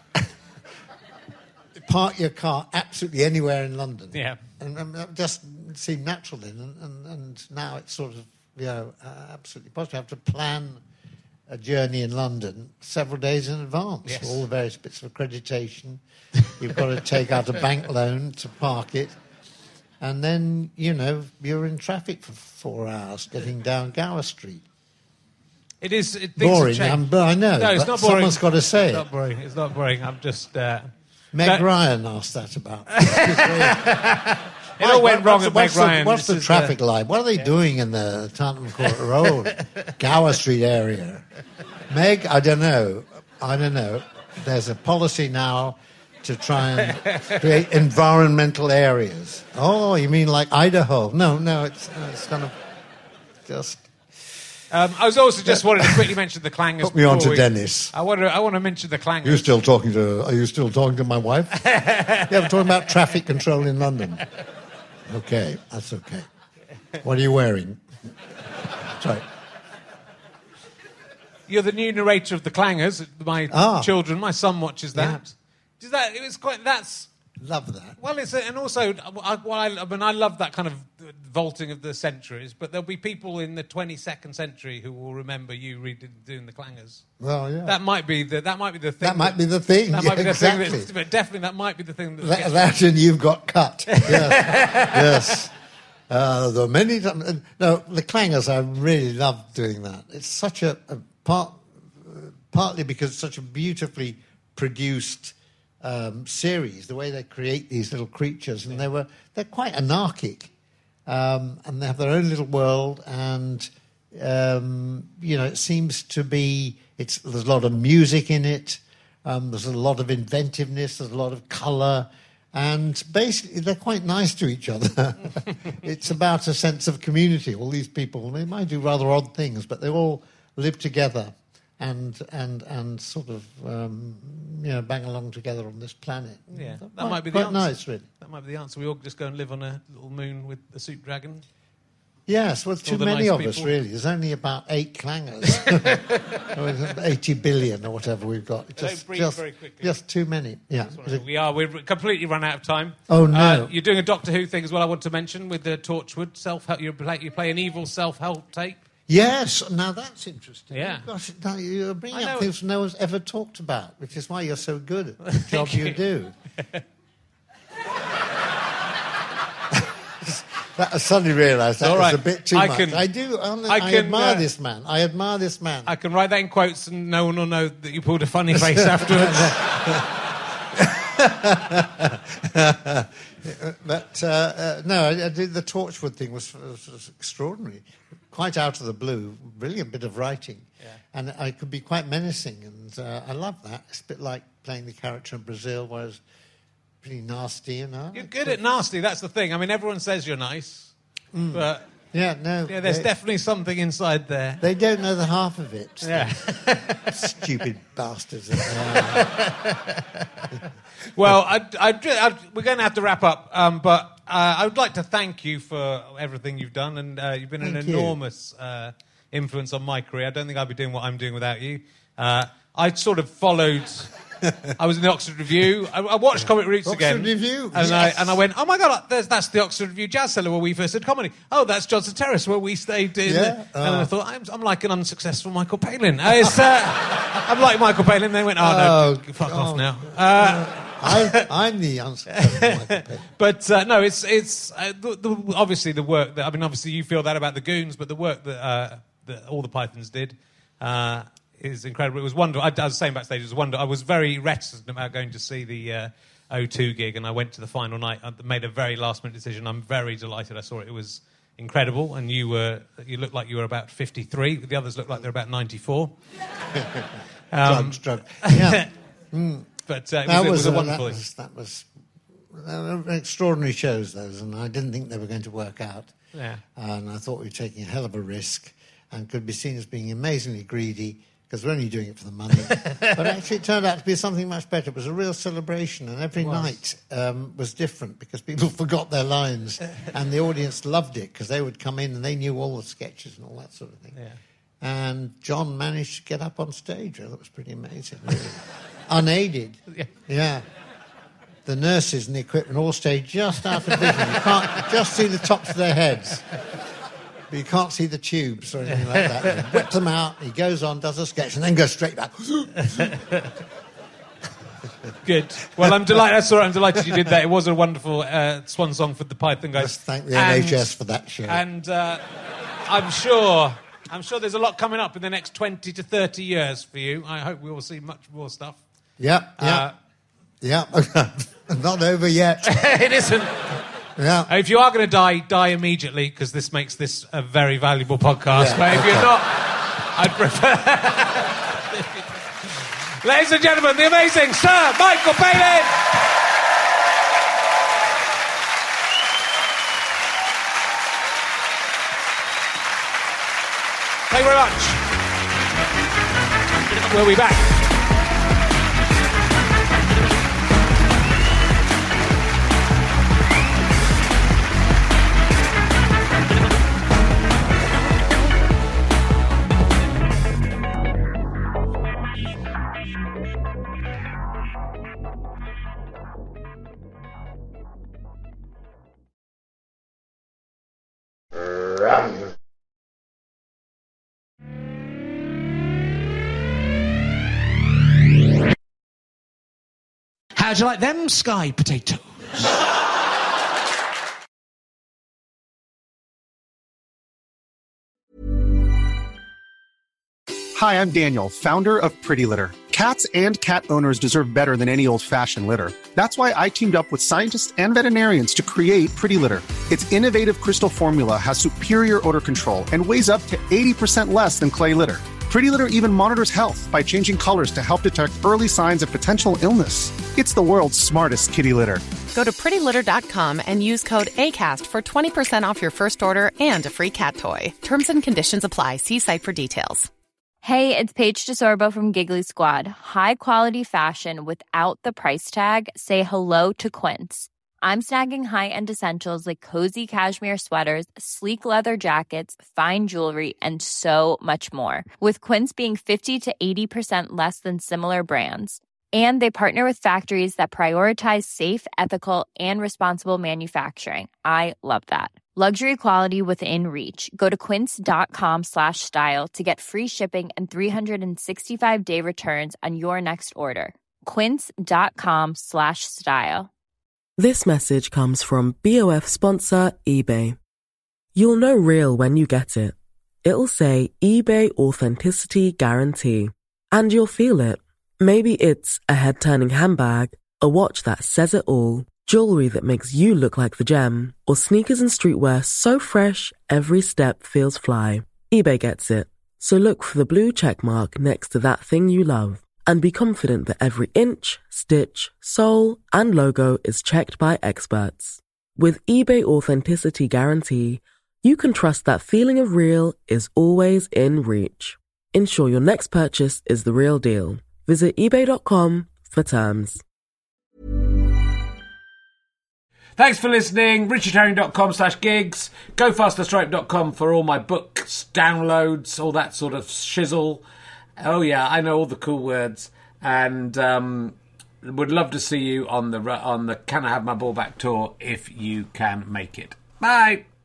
your car absolutely anywhere in London. Yeah. And that just seemed natural then. And now it's sort of, absolutely possible. You have to plan a journey in London several days in advance. Yes. All the various bits of accreditation. You've got to take out a bank loan to park it. And then, you're in traffic for 4 hours getting down Gower Street. It is boring. I know. No, it's not boring. Someone's got to say it's not boring. It's not boring. I'm just... Meg Ryan asked that about. It all went wrong at Meg Ryan. What's the traffic light? What are they doing in the Tottenham Court Road, Gower Street area? Meg, I don't know. There's a policy now to try and create environmental areas. Oh, you mean like Idaho? No, it's kind of just... I was also just wanted to quickly mention the clangers. Put me on to Dennis. I want to mention the clangers. Are you still talking to my wife? Yeah, I'm talking about traffic control in London. Okay, that's okay. What are you wearing? Sorry. You're the new narrator of the clangers. My children, my son watches that. Yeah. It was quite. That's. Love that. Well, and also, I love that kind of vaulting of the centuries, but there'll be people in the 22nd century who will remember you doing the clangers. Well, yeah. That might be the thing. That might be the thing. But definitely that might be the thing. That and you've got cut. Yes. There are many times. No, the clangers, I really love doing that. It's such a partly because it's such a beautifully produced series, the way they create these little creatures, and they're quite anarchic, and they have their own little world, and it seems to be there's a lot of music in it, there's a lot of inventiveness, there's a lot of colour, and basically they're quite nice to each other. It's about a sense of community. All these people, they might do rather odd things, but they all live together and sort of bang along together on this planet. Yeah, that might be the answer. Nice, really. That might be the answer. We all just go and live on a little moon with a soup dragon. Yes, well, too many of us, really. There's only about 8 clangers. 80 billion or whatever we've got. Just too many. Yeah. We've completely run out of time. Oh, no. You're doing a Doctor Who thing as well, I want to mention, with the Torchwood self-help. You play an evil self-help tape. Yes, now that's interesting. Yeah. Gosh, you're bringing up things no one's ever talked about, which is why you're so good at the job you do. I suddenly realised that was a bit too much. I admire this man. I can write that in quotes and no one will know that you pulled a funny face afterwards. But I did the Torchwood thing was extraordinary. Quite out of the blue, brilliant bit of writing. Yeah. And I could be quite menacing, and I love that. It's a bit like playing the character in Brazil, where it's pretty nasty, You're good at nasty, that's the thing. I mean, everyone says you're nice, but... there's definitely something inside there. They don't know the half of it. Yeah. Stupid bastards. Well, we're going to have to wrap up, but I would like to thank you for everything you've done, and you've been an enormous influence on my career. I don't think I'd be doing what I'm doing without you. I sort of followed... I was in the Oxford Review. I watched Comic Roots again. Oxford Review? And I went, oh my God, that's the Oxford Review Jazz Cellar where we first did comedy. Oh, that's Johnson Terrace where we stayed in. Yeah. And I thought, I'm like an unsuccessful Michael Palin. I'm like Michael Palin. They went, fuck off now. I'm the unsuccessful Michael Palin. But no, it's obviously the work that, obviously you feel that about the Goons, but the work that all the Pythons did is incredible. It was wonderful. I was saying backstage, it was wonderful. I was very reticent about going to see the O2 gig, and I went to the final night. I made a very last-minute decision. I'm very delighted I saw it. It was incredible, and you looked like you were about 53. The others looked like they're about 94. Drug. Yeah. But it was a wonderful thing. That was extraordinary shows, those, and I didn't think they were going to work out. Yeah. And I thought we were taking a hell of a risk and could be seen as being amazingly greedy because we're only doing it for the money. But actually it turned out to be something much better. It was a real celebration, and every night was different because people forgot their lines and the audience loved it because they would come in and they knew all the sketches and all that sort of thing. Yeah. And John managed to get up on stage. That was pretty amazing, really. Unaided. Yeah. The nurses and the equipment all stayed just out of vision. You can't just see the tops of their heads. But you can't see the tubes or anything like that. He whips them out, he goes on, does a sketch, and then goes straight back. Good. Well, I'm delighted. That's all right. I'm delighted you did that. It was a wonderful swan song for the Python guys. Just thank the NHS for that show. And I'm sure there's a lot coming up in the next 20 to 30 years for you. I hope we will see much more stuff. Yeah. Not over yet. It isn't. Yeah. If you are going to die immediately, because this makes this a very valuable podcast. Yeah, but if you're not, I'd prefer... Ladies and gentlemen, the amazing Sir Michael Palin! Thank you very much. We'll be back. How'd you like them sky potatoes? Hi, I'm Daniel, founder of Pretty Litter. Cats and cat owners deserve better than any old-fashioned litter. That's why I teamed up with scientists and veterinarians to create Pretty Litter. Its innovative crystal formula has superior odor control and weighs up to 80% less than clay litter. Pretty Litter even monitors health by changing colors to help detect early signs of potential illness. It's the world's smartest kitty litter. Go to prettylitter.com and use code ACAST for 20% off your first order and a free cat toy. Terms and conditions apply. See site for details. Hey, it's Paige DeSorbo from Giggly Squad. High quality fashion without the price tag. Say hello to Quince. I'm snagging high-end essentials like cozy cashmere sweaters, sleek leather jackets, fine jewelry, and so much more. With Quince being 50 to 80% less than similar brands. And they partner with factories that prioritize safe, ethical, and responsible manufacturing. I love that. Luxury quality within reach. Go to quince.com/style to get free shipping and 365-day returns on your next order. Quince.com/style. This message comes from BOF sponsor eBay. You'll know real when you get it. It'll say eBay Authenticity Guarantee. And you'll feel it. Maybe it's a head-turning handbag, a watch that says it all, jewelry that makes you look like the gem, or sneakers and streetwear so fresh every step feels fly. eBay gets it. So look for the blue check mark next to that thing you love. And be confident that every inch, stitch, sole, and logo is checked by experts. With eBay Authenticity Guarantee, you can trust that feeling of real is always in reach. Ensure your next purchase is the real deal. Visit ebay.com for terms. Thanks for listening. richardherring.com/gigs. GoFasterStripe.com for all my books, downloads, all that sort of shizzle. Oh yeah, I know all the cool words, and would love to see you on the Can I Have My Ball Back tour if you can make it. Bye.